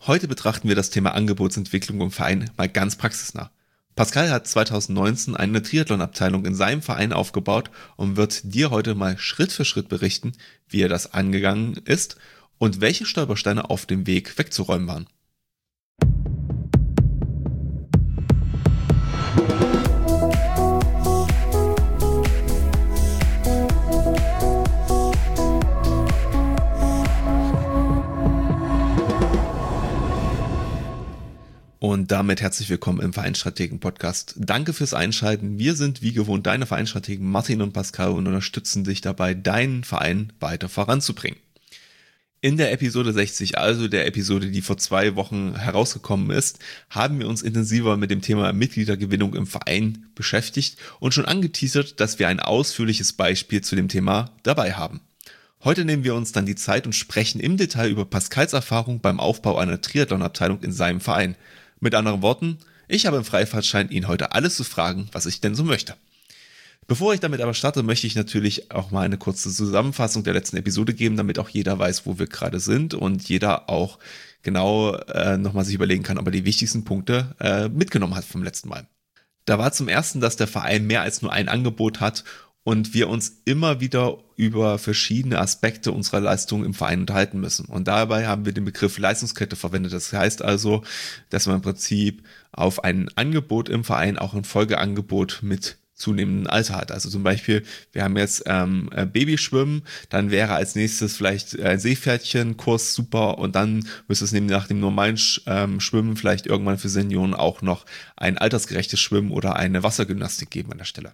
Heute betrachten wir das Thema Angebotsentwicklung im Verein mal ganz praxisnah. Pascal hat 2019 eine Triathlon-Abteilung in seinem Verein aufgebaut und wird dir heute mal Schritt für Schritt berichten, wie er das angegangen ist und welche Stolpersteine auf dem Weg wegzuräumen waren. Und damit herzlich willkommen im Vereinsstrategen-Podcast. Danke fürs Einschalten. Wir sind wie gewohnt deine Vereinsstrategen Martin und Pascal und unterstützen dich dabei, deinen Verein weiter voranzubringen. In der Episode 60, also der Episode, die vor 2 Wochen herausgekommen ist, haben wir uns intensiver mit dem Thema Mitgliedergewinnung im Verein beschäftigt und schon angeteasert, dass wir ein ausführliches Beispiel zu dem Thema dabei haben. Heute nehmen wir uns dann die Zeit und sprechen im Detail über Pascals Erfahrung beim Aufbau einer Triathlon-Abteilung in seinem Verein. Mit anderen Worten, ich habe im Freifahrtschein, ihn heute alles zu fragen, was ich denn so möchte. Bevor ich damit aber starte, möchte ich natürlich auch mal eine kurze Zusammenfassung der letzten Episode geben, damit auch jeder weiß, wo wir gerade sind und jeder auch genau nochmal sich überlegen kann, ob er die wichtigsten Punkte mitgenommen hat vom letzten Mal. Da war zum ersten, dass der Verein mehr als nur ein Angebot hat und wir uns immer wieder über verschiedene Aspekte unserer Leistung im Verein unterhalten müssen. Und dabei haben wir den Begriff Leistungskette verwendet. Das heißt also, dass man im Prinzip auf ein Angebot im Verein auch ein Folgeangebot mit zunehmendem Alter hat. Also zum Beispiel, wir haben jetzt Babyschwimmen, dann wäre als nächstes vielleicht ein Seepferdchenkurs super und dann müsste es nach dem normalen Schwimmen vielleicht irgendwann für Senioren auch noch ein altersgerechtes Schwimmen oder eine Wassergymnastik geben an der Stelle.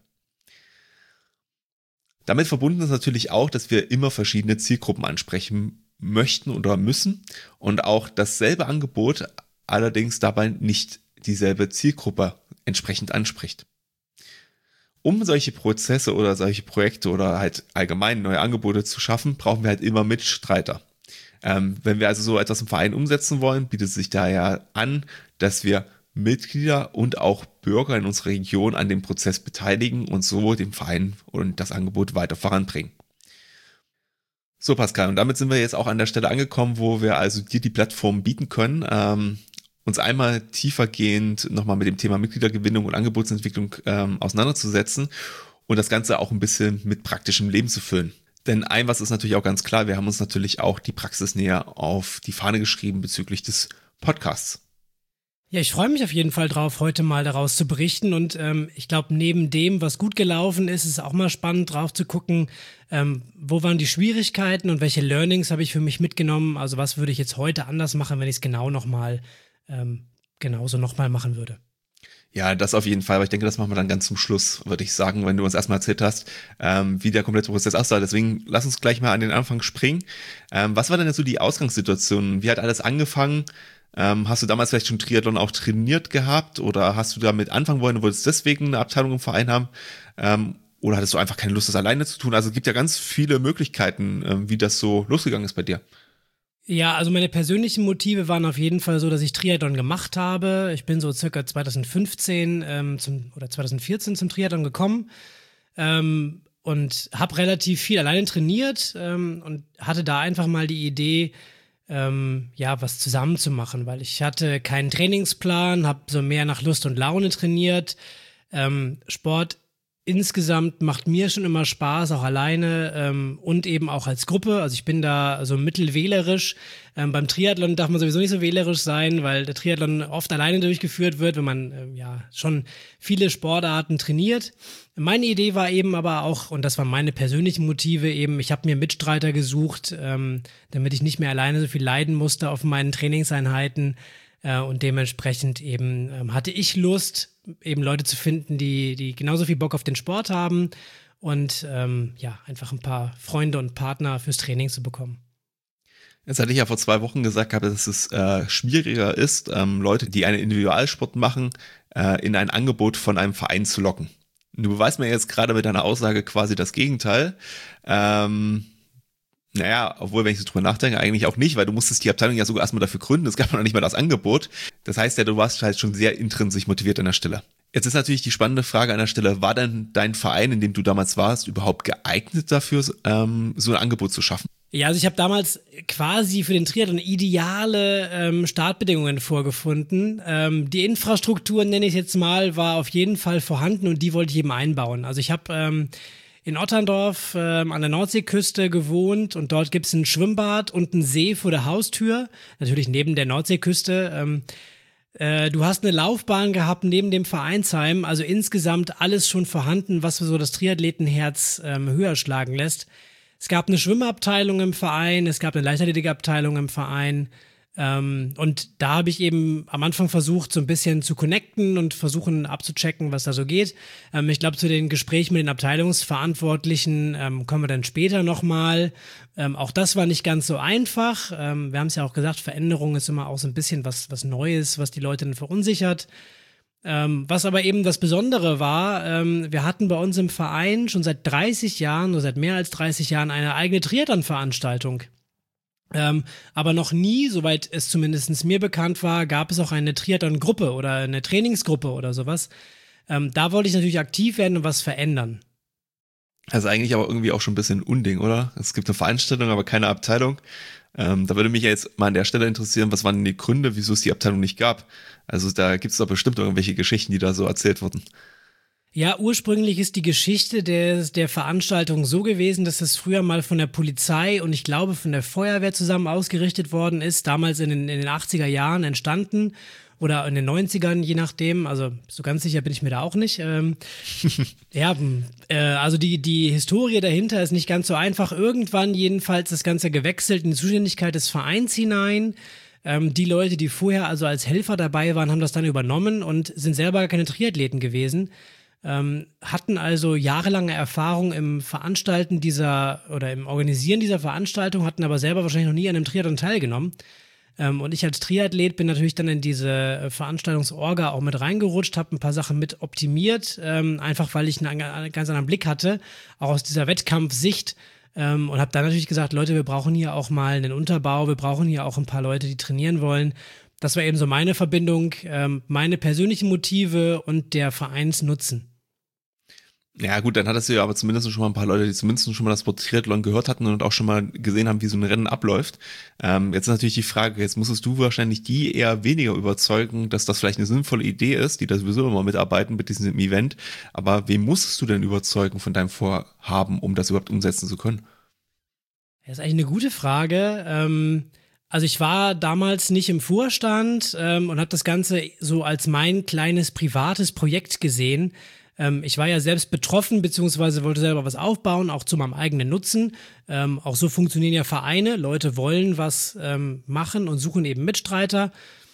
Damit verbunden ist natürlich auch, dass wir immer verschiedene Zielgruppen ansprechen möchten oder müssen und auch dasselbe Angebot allerdings dabei nicht dieselbe Zielgruppe entsprechend anspricht. Um solche Prozesse oder solche Projekte oder halt allgemein neue Angebote zu schaffen, brauchen wir halt immer Mitstreiter. Wenn wir also so etwas im Verein umsetzen wollen, bietet es sich daher an, dass wir Mitglieder und auch Bürger in unserer Region an dem Prozess beteiligen und so den Verein und das Angebot weiter voranbringen. So Pascal, und damit sind wir jetzt auch an der Stelle angekommen, wo wir also dir die Plattform bieten können, uns einmal tiefergehend nochmal mit dem Thema Mitgliedergewinnung und Angebotsentwicklung auseinanderzusetzen und das Ganze auch ein bisschen mit praktischem Leben zu füllen. Denn was ist natürlich auch ganz klar, wir haben uns natürlich auch die Praxis näher auf die Fahne geschrieben bezüglich des Podcasts. Ja, ich freue mich auf jeden Fall drauf, heute mal daraus zu berichten und ich glaube, neben dem, was gut gelaufen ist, ist es auch mal spannend drauf zu gucken, wo waren die Schwierigkeiten und welche Learnings habe ich für mich mitgenommen, also was würde ich jetzt heute anders machen, wenn ich es genauso nochmal machen würde. Ja, das auf jeden Fall, aber ich denke, das machen wir dann ganz zum Schluss, würde ich sagen, wenn du uns erstmal erzählt hast, wie der komplette Prozess aussah. Deswegen lass uns gleich mal an den Anfang springen. Was war denn jetzt so die Ausgangssituation? Wie hat alles angefangen? Hast du damals vielleicht schon Triathlon auch trainiert gehabt oder hast du damit anfangen wollen und wolltest deswegen eine Abteilung im Verein haben? Oder hattest du einfach keine Lust, das alleine zu tun? Also es gibt ja ganz viele Möglichkeiten, wie das so losgegangen ist bei dir. Ja, also meine persönlichen Motive waren auf jeden Fall so, dass ich Triathlon gemacht habe. Ich bin so circa 2015 oder 2014 zum Triathlon gekommen und habe relativ viel alleine trainiert und hatte da einfach mal die Idee, was zusammen zu machen, weil ich hatte keinen Trainingsplan, habe so mehr nach Lust und Laune trainiert. Sport insgesamt macht mir schon immer Spaß, auch alleine und eben auch als Gruppe. Also ich bin da so mittelwählerisch. Beim Triathlon darf man sowieso nicht so wählerisch sein, weil der Triathlon oft alleine durchgeführt wird, wenn man schon viele Sportarten trainiert. Meine Idee war eben aber auch, und das waren meine persönlichen Motive eben, ich habe mir Mitstreiter gesucht, damit ich nicht mehr alleine so viel leiden musste auf meinen Trainingseinheiten. Und dementsprechend eben hatte ich Lust, eben Leute zu finden, die genauso viel Bock auf den Sport haben und einfach ein paar Freunde und Partner fürs Training zu bekommen. Jetzt hatte ich ja vor 2 Wochen gesagt, dass es schwieriger ist, Leute, die einen Individualsport machen, in ein Angebot von einem Verein zu locken. Du beweist mir jetzt gerade mit deiner Aussage quasi das Gegenteil. Obwohl, wenn ich so drüber nachdenke, eigentlich auch nicht, weil du musstest die Abteilung ja sogar erstmal dafür gründen, es gab noch nicht mal das Angebot. Das heißt ja, du warst halt schon sehr intrinsisch motiviert an der Stelle. Jetzt ist natürlich die spannende Frage an der Stelle, war denn dein Verein, in dem du damals warst, überhaupt geeignet dafür, so ein Angebot zu schaffen? Ja, also ich habe damals quasi für den Triathlon ideale Startbedingungen vorgefunden. Die Infrastruktur, nenne ich jetzt mal, war auf jeden Fall vorhanden und die wollte ich eben einbauen. Also ich habe in Otterndorf an der Nordseeküste gewohnt und dort gibt's ein Schwimmbad und einen See vor der Haustür, natürlich neben der Nordseeküste. Du hast eine Laufbahn gehabt neben dem Vereinsheim, also insgesamt alles schon vorhanden, was so das Triathletenherz höher schlagen lässt. Es gab eine Schwimmabteilung im Verein, es gab eine Leichtathletikabteilung im Verein und da habe ich eben am Anfang versucht, so ein bisschen zu connecten und versuchen abzuchecken, was da so geht. Ich glaube, zu den Gesprächen mit den Abteilungsverantwortlichen kommen wir dann später nochmal. Auch das war nicht ganz so einfach. Wir haben es ja auch gesagt, Veränderung ist immer auch so ein bisschen was Neues, was die Leute dann verunsichert. Was aber eben das Besondere war, wir hatten bei uns im Verein schon seit 30 Jahren oder seit mehr als 30 Jahren eine eigene Triathlon-Veranstaltung. Aber noch nie, soweit es zumindest mir bekannt war, gab es auch eine Triathlon-Gruppe oder eine Trainingsgruppe oder sowas. Da wollte ich natürlich aktiv werden und was verändern. Also eigentlich aber irgendwie auch schon ein bisschen ein Unding, oder? Es gibt eine Veranstaltung, aber keine Abteilung. Da würde mich ja jetzt mal an der Stelle interessieren, was waren denn die Gründe, wieso es die Abteilung nicht gab? Also da gibt es doch bestimmt irgendwelche Geschichten, die da so erzählt wurden. Ja, ursprünglich ist die Geschichte der Veranstaltung so gewesen, dass es früher mal von der Polizei und ich glaube von der Feuerwehr zusammen ausgerichtet worden ist, damals in den 80er Jahren entstanden oder in den 90ern, je nachdem, also so ganz sicher bin ich mir da auch nicht. Also die Historie dahinter ist nicht ganz so einfach. Irgendwann jedenfalls das Ganze gewechselt in die Zuständigkeit des Vereins hinein. Die Leute, die vorher also als Helfer dabei waren, haben das dann übernommen und sind selber gar keine Triathleten gewesen. Hatten also jahrelange Erfahrung im Veranstalten oder im Organisieren dieser Veranstaltung, hatten aber selber wahrscheinlich noch nie an einem Triathlon teilgenommen. Und ich als Triathlet bin natürlich dann in diese Veranstaltungsorga auch mit reingerutscht, habe ein paar Sachen mit optimiert, einfach weil ich einen ganz anderen Blick hatte, auch aus dieser Wettkampfsicht. Und habe dann natürlich gesagt, Leute, wir brauchen hier auch mal einen Unterbau, wir brauchen hier auch ein paar Leute, die trainieren wollen. Das war eben so meine Verbindung, meine persönlichen Motive und der Vereinsnutzen. Ja gut, dann hattest du ja aber zumindest schon mal ein paar Leute, die zumindest schon mal das Wort Triathlon gehört hatten und auch schon mal gesehen haben, wie so ein Rennen abläuft. Jetzt ist natürlich die Frage, jetzt musstest du wahrscheinlich die eher weniger überzeugen, dass das vielleicht eine sinnvolle Idee ist, die da sowieso immer mitarbeiten mit diesem Event. Aber wen musstest du denn überzeugen von deinem Vorhaben, um das überhaupt umsetzen zu können? Das ist eigentlich eine gute Frage. Also ich war damals nicht im Vorstand und habe das Ganze so als mein kleines privates Projekt gesehen. Ich war ja selbst betroffen, beziehungsweise wollte selber was aufbauen, auch zu meinem eigenen Nutzen. Auch so funktionieren ja Vereine. Leute wollen was machen und suchen eben Mitstreiter.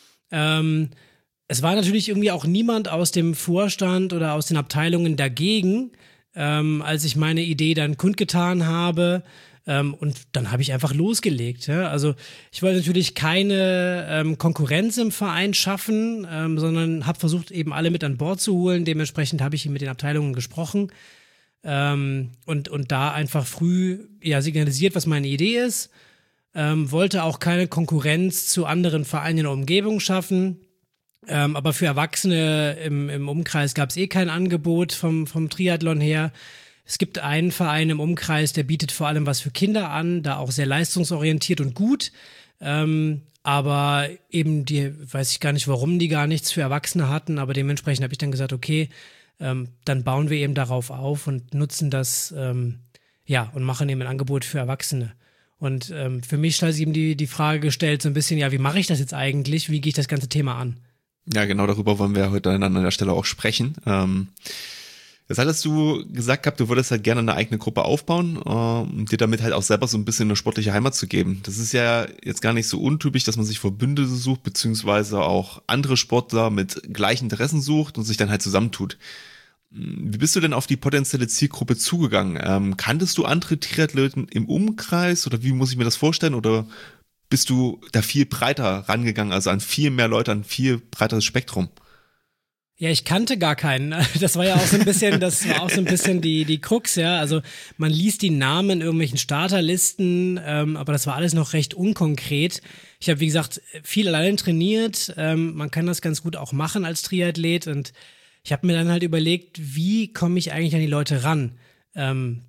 Es war natürlich irgendwie auch niemand aus dem Vorstand oder aus den Abteilungen dagegen, als ich meine Idee dann kundgetan habe. Und dann habe ich einfach losgelegt. Ja? Also ich wollte natürlich keine Konkurrenz im Verein schaffen, sondern habe versucht, eben alle mit an Bord zu holen. Dementsprechend habe ich mit den Abteilungen gesprochen und da einfach früh signalisiert, was meine Idee ist. Wollte auch keine Konkurrenz zu anderen Vereinen in der Umgebung schaffen. Aber für Erwachsene im Umkreis gab es kein Angebot vom Triathlon her. Es gibt einen Verein im Umkreis, der bietet vor allem was für Kinder an, da auch sehr leistungsorientiert und gut. Aber eben weiß ich gar nicht, warum die gar nichts für Erwachsene hatten, aber dementsprechend habe ich dann gesagt, okay, dann bauen wir eben darauf auf und nutzen das, und machen eben ein Angebot für Erwachsene. Und für mich stellt sich eben die Frage gestellt, so ein bisschen, ja, wie mache ich das jetzt eigentlich? Wie gehe ich das ganze Thema an? Ja, genau darüber wollen wir heute an der Stelle auch sprechen. Jetzt hattest du gesagt gehabt, du würdest halt gerne eine eigene Gruppe aufbauen, um dir damit halt auch selber so ein bisschen eine sportliche Heimat zu geben. Das ist ja jetzt gar nicht so untypisch, dass man sich Verbündete sucht, beziehungsweise auch andere Sportler mit gleichen Interessen sucht und sich dann halt zusammentut. Wie bist du denn auf die potenzielle Zielgruppe zugegangen? Kanntest du andere Triathleten im Umkreis oder wie muss ich mir das vorstellen? Oder bist du da viel breiter rangegangen, also an viel mehr Leute, an viel breiteres Spektrum? Ja, ich kannte gar keinen. Das war ja auch so ein bisschen, die Krux, ja. Also man liest die Namen in irgendwelchen Starterlisten, aber das war alles noch recht unkonkret. Ich habe, wie gesagt, viel allein trainiert. Man kann das ganz gut auch machen als Triathlet und ich habe mir dann halt überlegt, wie komme ich eigentlich an die Leute ran?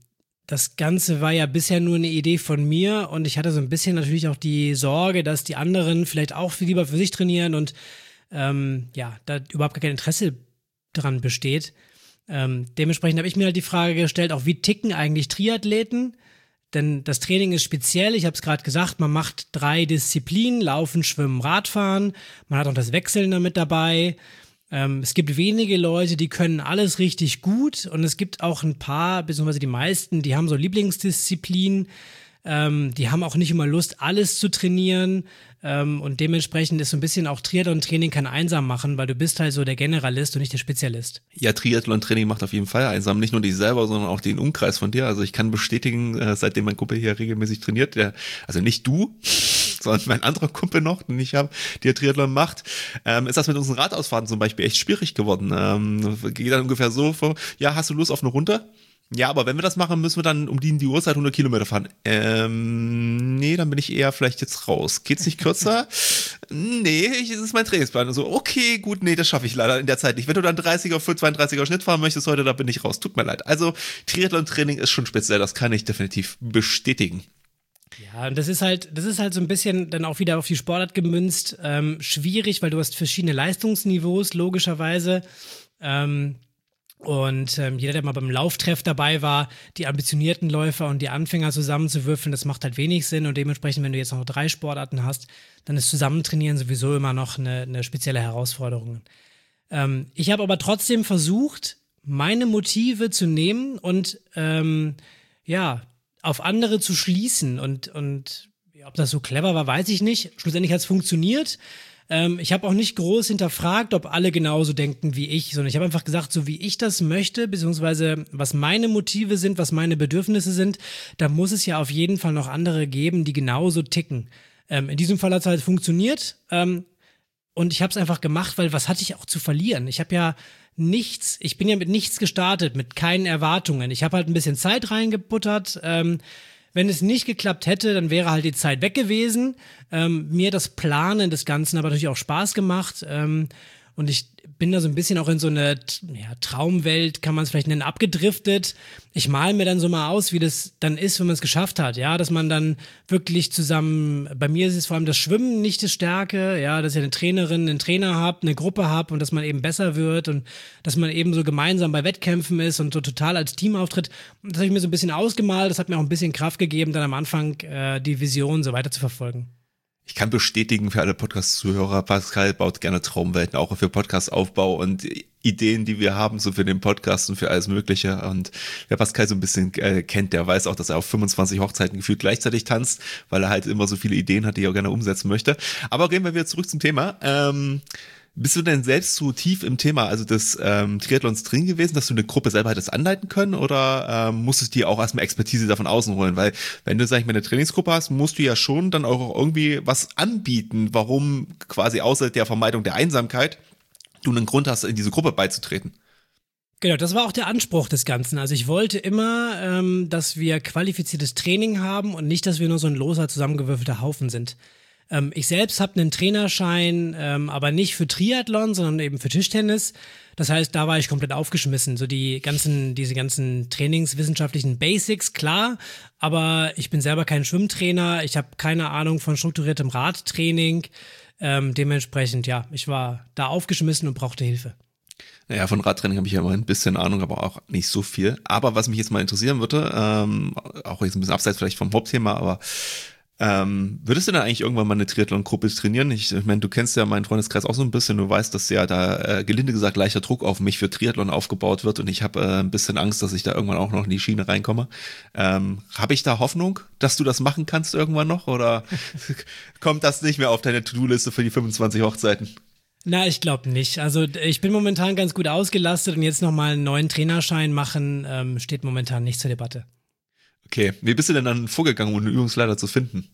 das Ganze war ja bisher nur eine Idee von mir und ich hatte so ein bisschen natürlich auch die Sorge, dass die anderen vielleicht auch viel lieber für sich trainieren und da überhaupt gar kein Interesse dran besteht. Dementsprechend habe ich mir halt die Frage gestellt, auch wie ticken eigentlich Triathleten? Denn das Training ist speziell, ich habe es gerade gesagt, man macht 3 Disziplinen, Laufen, Schwimmen, Radfahren, man hat auch das Wechseln damit dabei. Es gibt wenige Leute, die können alles richtig gut und es gibt auch ein paar, beziehungsweise die meisten, die haben so Lieblingsdisziplinen, die haben auch nicht immer Lust, alles zu trainieren und dementsprechend ist so ein bisschen auch Triathlon-Training kann einsam machen, weil du bist halt so der Generalist und nicht der Spezialist. Ja, Triathlon-Training macht auf jeden Fall einsam, nicht nur dich selber, sondern auch den Umkreis von dir. Also ich kann bestätigen, seitdem mein Kumpel hier regelmäßig trainiert, also nicht du, sondern mein anderer Kumpel noch, den ich habe, der Triathlon macht, ist das mit unseren Radausfahrten zum Beispiel echt schwierig geworden. Geht dann ungefähr so vor, ja, hast du Lust auf eine Runde? Ja, aber wenn wir das machen, müssen wir dann um die Uhrzeit 100 Kilometer fahren. Nee, dann bin ich eher vielleicht jetzt raus. Geht's nicht kürzer? Nee, das ist mein Trainingsplan. Und so, okay, gut, nee, das schaffe ich leider in der Zeit nicht. Wenn du dann 30er für 32er Schnitt fahren möchtest heute, da bin ich raus. Tut mir leid. Also Triathlon-Training ist schon speziell, das kann ich definitiv bestätigen. Ja, und das ist halt so ein bisschen dann auch wieder auf die Sportart gemünzt. Schwierig, weil du hast verschiedene Leistungsniveaus, logischerweise. Jeder, der mal beim Lauftreff dabei war, die ambitionierten Läufer und die Anfänger zusammenzuwürfeln, das macht halt wenig Sinn und dementsprechend, wenn du jetzt noch 3 Sportarten hast, dann ist Zusammentrainieren sowieso immer noch eine spezielle Herausforderung. Ich habe aber trotzdem versucht, meine Motive zu nehmen und auf andere zu schließen und ob das so clever war, weiß ich nicht. Schlussendlich hat es funktioniert. Ich habe auch nicht groß hinterfragt, ob alle genauso denken wie ich, sondern ich habe einfach gesagt, so wie ich das möchte, beziehungsweise was meine Motive sind, was meine Bedürfnisse sind, da muss es ja auf jeden Fall noch andere geben, die genauso ticken. In diesem Fall hat es halt funktioniert und ich habe es einfach gemacht, weil was hatte ich auch zu verlieren? Ich bin ja mit nichts gestartet, mit keinen Erwartungen. Ich habe halt ein bisschen Zeit reingebuttert, wenn es nicht geklappt hätte, dann wäre halt die Zeit weg gewesen. Mir das Planen des Ganzen aber natürlich auch Spaß gemacht. Und ich bin da so ein bisschen auch in so eine Traumwelt, kann man es vielleicht nennen, abgedriftet. Ich male mir dann so mal aus, wie das dann ist, wenn man es geschafft hat. Ja, dass man dann wirklich zusammen, bei mir ist es vor allem das Schwimmen nicht die Stärke, ja, dass ich eine Trainerin, einen Trainer habe, eine Gruppe habe und dass man eben besser wird und dass man eben so gemeinsam bei Wettkämpfen ist und so total als Team auftritt. Das habe ich mir so ein bisschen ausgemalt, das hat mir auch ein bisschen Kraft gegeben, dann am Anfang die Vision so weiter zu verfolgen. Ich kann bestätigen für alle Podcast-Zuhörer, Pascal baut gerne Traumwelten, auch für Podcast-Aufbau und Ideen, die wir haben, so für den Podcast und für alles Mögliche. Und wer Pascal so ein bisschen kennt, der weiß auch, dass er auf 25 Hochzeiten gefühlt gleichzeitig tanzt, weil er halt immer so viele Ideen hat, die er auch gerne umsetzen möchte. Aber gehen wir wieder zurück zum Thema. Bist du denn selbst so tief im Thema, also des Triathlons drin gewesen, dass du eine Gruppe selber hättest anleiten können oder musstest du dir auch erstmal Expertise davon außen holen? Weil wenn du, sag ich mal, eine Trainingsgruppe hast, musst du ja schon dann auch irgendwie was anbieten, warum quasi außer der Vermeidung der Einsamkeit du einen Grund hast, in diese Gruppe beizutreten. Genau, das war auch der Anspruch des Ganzen. Also ich wollte immer, dass wir qualifiziertes Training haben und nicht, dass wir nur so ein loser zusammengewürfelter Haufen sind. Ich selbst habe einen Trainerschein, aber nicht für Triathlon, sondern eben für Tischtennis. Das heißt, da war ich komplett aufgeschmissen. So diese ganzen trainingswissenschaftlichen Basics, klar, aber ich bin selber kein Schwimmtrainer. Ich habe keine Ahnung von strukturiertem Radtraining. Dementsprechend, ja, ich war da aufgeschmissen und brauchte Hilfe. Naja, von Radtraining habe ich ja immer ein bisschen Ahnung, aber auch nicht so viel. Aber was mich jetzt mal interessieren würde, auch jetzt ein bisschen abseits vielleicht vom Hauptthema, aber würdest du denn eigentlich irgendwann mal eine Triathlon-Gruppe trainieren? Ich meine, du kennst ja meinen Freundeskreis auch so ein bisschen, du weißt, dass ja da gelinde gesagt leichter Druck auf mich für Triathlon aufgebaut wird und ich habe ein bisschen Angst, dass ich da irgendwann auch noch in die Schiene reinkomme. Habe ich da Hoffnung, dass du das machen kannst irgendwann noch oder kommt das nicht mehr auf deine To-Do-Liste für die 25 Hochzeiten? Na, ich glaube nicht. Also ich bin momentan ganz gut ausgelastet und jetzt nochmal einen neuen Trainerschein machen, steht momentan nicht zur Debatte. Okay, wie bist du denn dann vorgegangen, um einen Übungsleiter zu finden?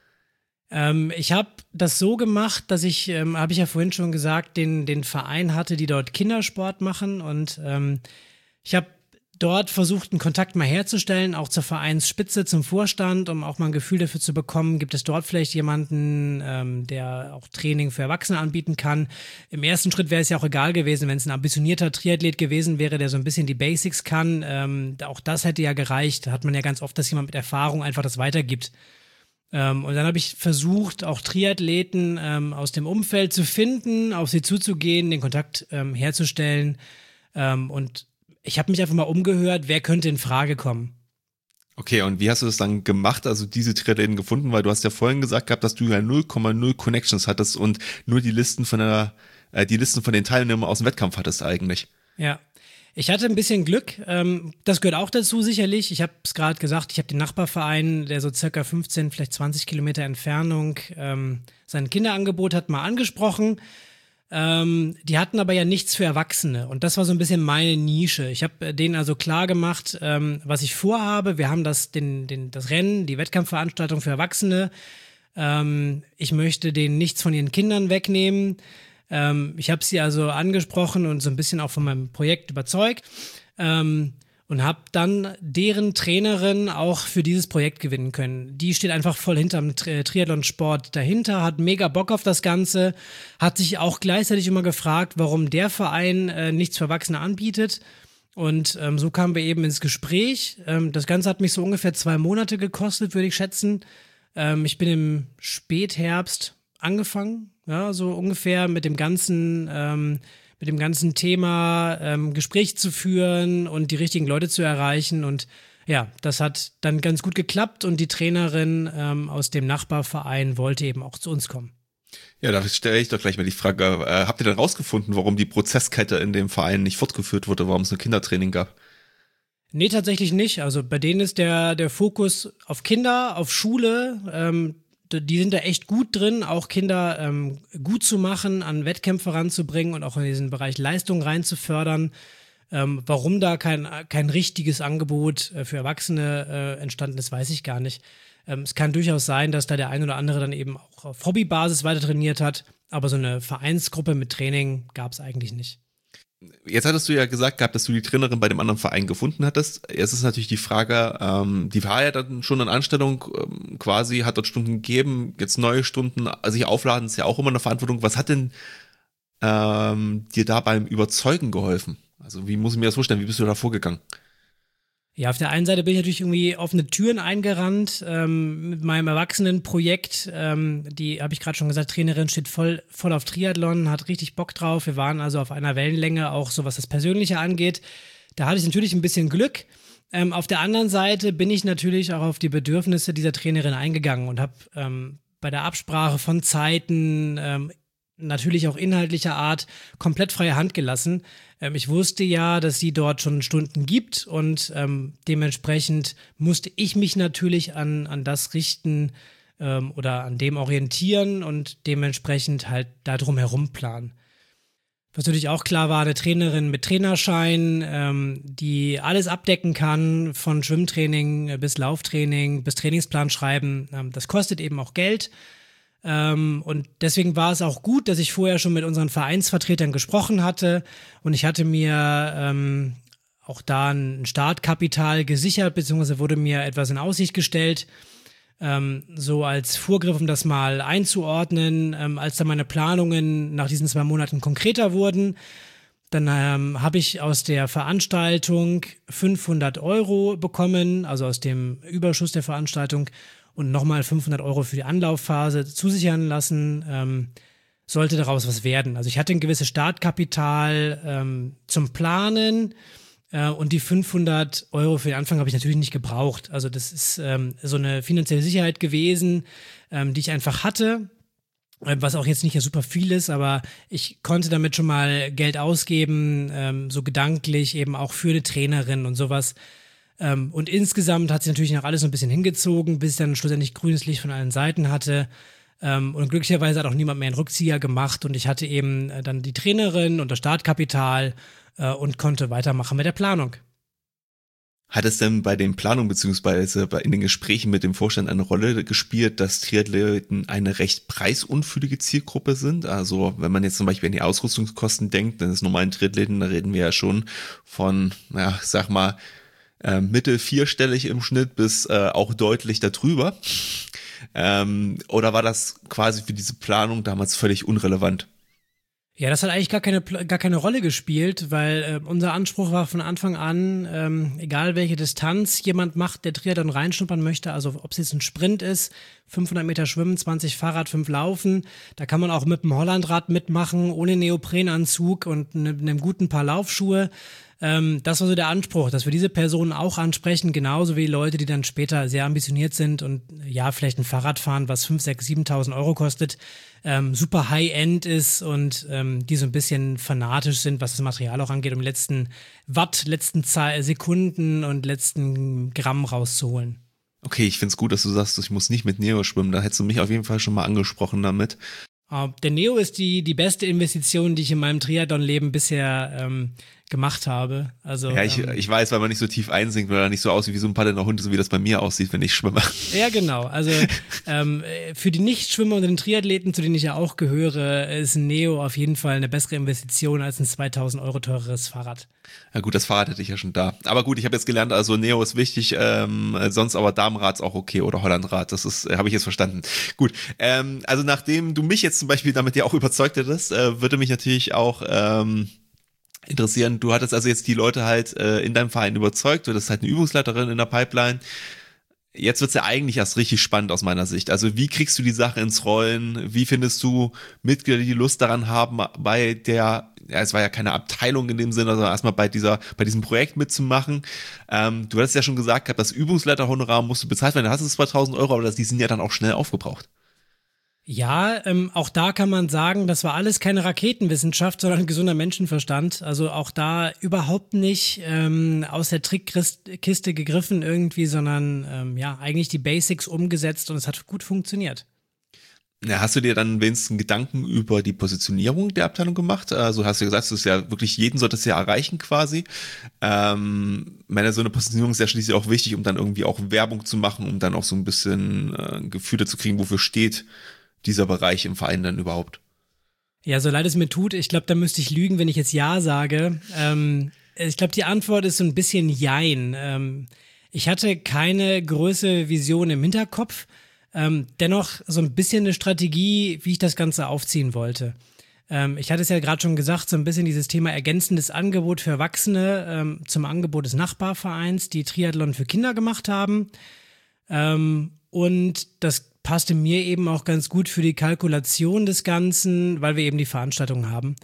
Ich habe das so gemacht, dass ich, habe ich ja vorhin schon gesagt, den Verein hatte, die dort Kindersport machen und ich habe dort versucht, einen Kontakt mal herzustellen, auch zur Vereinsspitze, zum Vorstand, um auch mal ein Gefühl dafür zu bekommen, gibt es dort vielleicht jemanden, der auch Training für Erwachsene anbieten kann. Im ersten Schritt wäre es ja auch egal gewesen, wenn es ein ambitionierter Triathlet gewesen wäre, der so ein bisschen die Basics kann. Auch das hätte ja gereicht. Da hat man ja ganz oft, dass jemand mit Erfahrung einfach das weitergibt. Und dann habe ich versucht, auch Triathleten aus dem Umfeld zu finden, auf sie zuzugehen, den Kontakt herzustellen. Und ich habe mich einfach mal umgehört, wer könnte in Frage kommen. Okay, und wie hast du das dann gemacht, also diese Triathleten gefunden? Weil du hast ja vorhin gesagt gehabt, dass du ja 0,0 Connections hattest und nur die Listen von den Teilnehmern aus dem Wettkampf hattest eigentlich. Ja. Ich hatte ein bisschen Glück, das gehört auch dazu sicherlich. Ich habe es gerade gesagt, ich habe den Nachbarverein, der so circa 15, vielleicht 20 Kilometer Entfernung sein Kinderangebot hat, mal angesprochen. Die hatten aber ja nichts für Erwachsene und das war so ein bisschen meine Nische. Ich habe denen also klar gemacht, was ich vorhabe. Wir haben das Rennen, die Wettkampfveranstaltung für Erwachsene. Ich möchte denen nichts von ihren Kindern wegnehmen. Ich habe sie also angesprochen und so ein bisschen auch von meinem Projekt überzeugt und habe dann deren Trainerin auch für dieses Projekt gewinnen können. Die steht einfach voll hinterm Triathlonsport dahinter, hat mega Bock auf das Ganze, hat sich auch gleichzeitig immer gefragt, warum der Verein nichts für Erwachsene anbietet. Und so kamen wir eben ins Gespräch. Das Ganze hat mich so ungefähr 2 Monate gekostet, würde ich schätzen. Ich bin im Spätherbst angefangen, ja, so ungefähr mit dem ganzen Thema Gespräch zu führen und die richtigen Leute zu erreichen. Und ja, das hat dann ganz gut geklappt und die Trainerin aus dem Nachbarverein wollte eben auch zu uns kommen. Ja, da stelle ich doch gleich mal die Frage, habt ihr denn rausgefunden, warum die Prozesskette in dem Verein nicht fortgeführt wurde, warum es nur Kindertraining gab? Nee, tatsächlich nicht. Also bei denen ist der Fokus auf Kinder, auf Schule. Die sind da echt gut drin, auch Kinder gut zu machen, an Wettkämpfe ranzubringen und auch in diesen Bereich Leistung reinzufördern. Warum da kein richtiges Angebot für Erwachsene entstanden ist, weiß ich gar nicht. Es kann durchaus sein, dass da der ein oder andere dann eben auch auf Hobbybasis weiter trainiert hat, aber so eine Vereinsgruppe mit Training gab es eigentlich nicht. Jetzt hattest du ja gesagt gehabt, dass du die Trainerin bei dem anderen Verein gefunden hattest. Jetzt ist natürlich die Frage, die war ja dann schon in Anstellung, quasi, hat dort Stunden gegeben, jetzt neue Stunden, sich aufladen ist ja auch immer eine Verantwortung. Was hat denn dir da beim Überzeugen geholfen? Also wie muss ich mir das vorstellen, wie bist du da vorgegangen? Ja, auf der einen Seite bin ich natürlich irgendwie offene Türen eingerannt mit meinem Erwachsenenprojekt. Die, habe ich gerade schon gesagt, Trainerin steht voll auf Triathlon, hat richtig Bock drauf. Wir waren also auf einer Wellenlänge, auch so was das Persönliche angeht. Da hatte ich natürlich ein bisschen Glück. Auf der anderen Seite bin ich natürlich auch auf die Bedürfnisse dieser Trainerin eingegangen und habe bei der Absprache von Zeiten natürlich auch inhaltlicher Art komplett freie Hand gelassen. Ich wusste ja, dass sie dort schon Stunden gibt und dementsprechend musste ich mich natürlich an das richten oder an dem orientieren und dementsprechend halt darum herum planen. Was natürlich auch klar war, eine Trainerin mit Trainerschein, die alles abdecken kann, von Schwimmtraining bis Lauftraining bis Trainingsplan schreiben, das kostet eben auch Geld. Und deswegen war es auch gut, dass ich vorher schon mit unseren Vereinsvertretern gesprochen hatte und ich hatte mir auch da ein Startkapital gesichert, beziehungsweise wurde mir etwas in Aussicht gestellt, so als Vorgriff, um das mal einzuordnen, als dann meine Planungen nach diesen 2 Monaten konkreter wurden. Dann habe ich aus der Veranstaltung 500 € bekommen, also aus dem Überschuss der Veranstaltung, und nochmal 500 € für die Anlaufphase zusichern lassen, sollte daraus was werden. Also ich hatte ein gewisses Startkapital zum Planen und die 500 € für den Anfang habe ich natürlich nicht gebraucht. Also das ist so eine finanzielle Sicherheit gewesen, die ich einfach hatte, was auch jetzt nicht ja super viel ist, aber ich konnte damit schon mal Geld ausgeben, so gedanklich eben auch für eine Trainerin und sowas. Und insgesamt hat sich natürlich noch alles so ein bisschen hingezogen, bis ich dann schlussendlich grünes Licht von allen Seiten hatte. Und glücklicherweise hat auch niemand mehr einen Rückzieher gemacht und ich hatte eben dann die Trainerin und das Startkapital und konnte weitermachen mit der Planung. Hat es denn bei den Planungen beziehungsweise in den Gesprächen mit dem Vorstand eine Rolle gespielt, dass Triathleten eine recht preisunfühlige Zielgruppe sind? Also wenn man jetzt zum Beispiel an die Ausrüstungskosten denkt, dann ist normalen Triathleten, da reden wir ja schon von, ja, sag mal, mittel vierstellig im Schnitt bis auch deutlich darüber. Oder war das quasi für diese Planung damals völlig unrelevant? Ja, das hat eigentlich gar keine Rolle gespielt, weil unser Anspruch war von Anfang an, egal welche Distanz jemand macht, der Triathlon reinschnuppern möchte, also ob es jetzt ein Sprint ist, 500 Meter Schwimmen, 20 Fahrrad, 5 Laufen, da kann man auch mit dem Hollandrad mitmachen, ohne Neoprenanzug und einem guten Paar Laufschuhe. Das war so der Anspruch, dass wir diese Personen auch ansprechen, genauso wie Leute, die dann später sehr ambitioniert sind und ja, vielleicht ein Fahrrad fahren, was 5.000, 6.000, 7.000 Euro kostet, super High-End ist und die so ein bisschen fanatisch sind, was das Material auch angeht, um letzten Watt, letzten Sekunden und letzten Gramm rauszuholen. Okay, ich find's gut, dass du sagst, ich muss nicht mit Neo schwimmen, da hättest du mich auf jeden Fall schon mal angesprochen damit. Der Neo ist die beste Investition, die ich in meinem Triathlon-Leben bisher gemacht habe. Also, ja, ich weiß, weil man nicht so tief einsinkt, weil er nicht so aussieht wie so ein paddelnder Hund, so wie das bei mir aussieht, wenn ich schwimme. Ja, genau. Also für die Nichtschwimmer und den Triathleten, zu denen ich ja auch gehöre, ist ein Neo auf jeden Fall eine bessere Investition als ein 2.000 Euro teureres Fahrrad. Ja gut, das Fahrrad hätte ich ja schon da. Aber gut, ich habe jetzt gelernt, also Neo ist wichtig, sonst aber Damenrad ist auch okay oder Hollandrad, das ist, habe ich jetzt verstanden. Gut, also nachdem du mich jetzt zum Beispiel damit ja auch überzeugt hättest, würde mich natürlich auch interessieren, du hattest also jetzt die Leute halt in deinem Verein überzeugt, du hattest halt eine Übungsleiterin in der Pipeline. Jetzt wird's ja eigentlich erst richtig spannend aus meiner Sicht. Also wie kriegst du die Sache ins Rollen? Wie findest du Mitglieder, die Lust daran haben, bei der, ja, es war ja keine Abteilung in dem Sinne, sondern erstmal bei diesem Projekt mitzumachen. Du hattest ja schon gesagt, das Übungsleiterhonorar musst du bezahlt werden, da hast du 2.000 Euro, aber die sind ja dann auch schnell aufgebraucht. Ja, auch da kann man sagen, das war alles keine Raketenwissenschaft, sondern gesunder Menschenverstand. Also auch da überhaupt nicht aus der Trickkiste gegriffen irgendwie, sondern ja, eigentlich die Basics umgesetzt und es hat gut funktioniert. Ja, hast du dir dann wenigstens Gedanken über die Positionierung der Abteilung gemacht? Also hast du gesagt, du ist ja wirklich jeden sollte es ja erreichen quasi. Meine, so eine Positionierung ist ja schließlich auch wichtig, um dann irgendwie auch Werbung zu machen, um dann auch so ein bisschen Gefühle zu kriegen, wofür steht dieser Bereich im Verein dann überhaupt? Ja, so leid es mir tut, ich glaube, da müsste ich lügen, wenn ich jetzt Ja sage. Ich glaube, die Antwort ist so ein bisschen Jein. Ich hatte keine größere Vision im Hinterkopf, dennoch so ein bisschen eine Strategie, wie ich das Ganze aufziehen wollte. Ich hatte es ja gerade schon gesagt, so ein bisschen dieses Thema ergänzendes Angebot für Erwachsene zum Angebot des Nachbarvereins, die Triathlon für Kinder gemacht haben. Und das passte mir eben auch ganz gut für die Kalkulation des Ganzen, weil wir eben die Veranstaltung haben.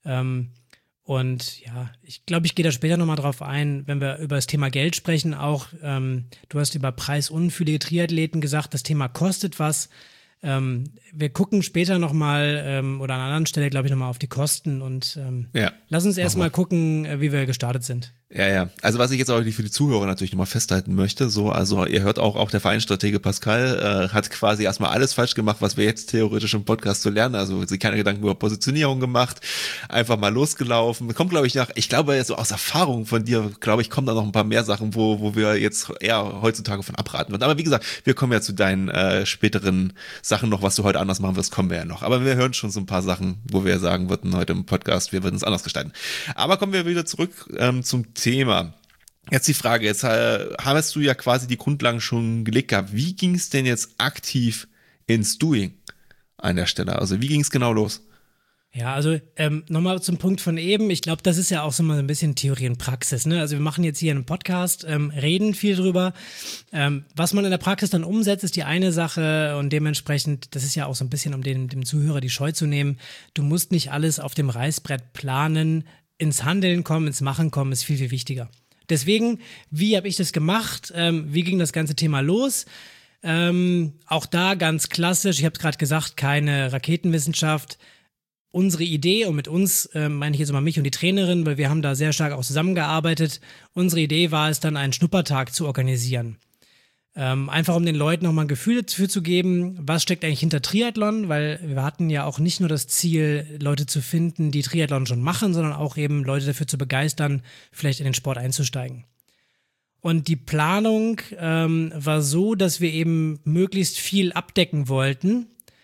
Und ja, ich glaube, ich gehe da später nochmal drauf ein, wenn wir über das Thema Geld sprechen. Auch, du hast über preisunfühlige Triathleten gesagt, das Thema kostet was. Wir gucken später nochmal oder an einer anderen Stelle, glaube ich, nochmal auf die Kosten und ja, lass uns erstmal gucken, wie wir gestartet sind. Ja. Also was ich jetzt auch für die Zuhörer natürlich nochmal festhalten möchte, so, also ihr hört auch der Vereinsstratege Pascal hat quasi erstmal alles falsch gemacht, was wir jetzt theoretisch im Podcast so lernen, also sich keine Gedanken über Positionierung gemacht, einfach mal losgelaufen. Kommt, glaube ich, ich glaube, so aus Erfahrung von dir, glaube ich, kommen da noch ein paar mehr Sachen, wo wir jetzt eher heutzutage von abraten würden. Aber wie gesagt, wir kommen ja zu deinen späteren Sachen noch, was du heute anders machen wirst, kommen wir ja noch. Aber wir hören schon so ein paar Sachen, wo wir sagen würden heute im Podcast, wir würden es anders gestalten. Aber kommen wir wieder zurück zum Thema. Jetzt die Frage, jetzt hast du ja quasi die Grundlagen schon gelegt gehabt. Wie ging es denn jetzt aktiv ins Doing an der Stelle? Also wie ging es genau los? Ja, also nochmal zum Punkt von eben. Ich glaube, das ist ja auch so mal ein bisschen Theorie und Praxis. Ne? Also wir machen jetzt hier einen Podcast, reden viel drüber. Was man in der Praxis dann umsetzt, ist die eine Sache und dementsprechend, das ist ja auch so ein bisschen, um dem Zuhörer die Scheu zu nehmen. Du musst nicht alles auf dem Reißbrett planen. Ins Handeln kommen, ins Machen kommen, ist viel, viel wichtiger. Deswegen, wie habe ich das gemacht? Wie ging das ganze Thema los? Auch da ganz klassisch, ich habe es gerade gesagt, keine Raketenwissenschaft. Unsere Idee, und mit uns meine ich jetzt immer mich und die Trainerin, weil wir haben da sehr stark auch zusammengearbeitet. Unsere Idee war es dann, einen Schnuppertag zu organisieren. Einfach um den Leuten nochmal ein Gefühl dafür zu geben, was steckt eigentlich hinter Triathlon, weil wir hatten ja auch nicht nur das Ziel, Leute zu finden, die Triathlon schon machen, sondern auch eben Leute dafür zu begeistern, vielleicht in den Sport einzusteigen. Und die Planung war so, dass wir eben möglichst viel abdecken wollten.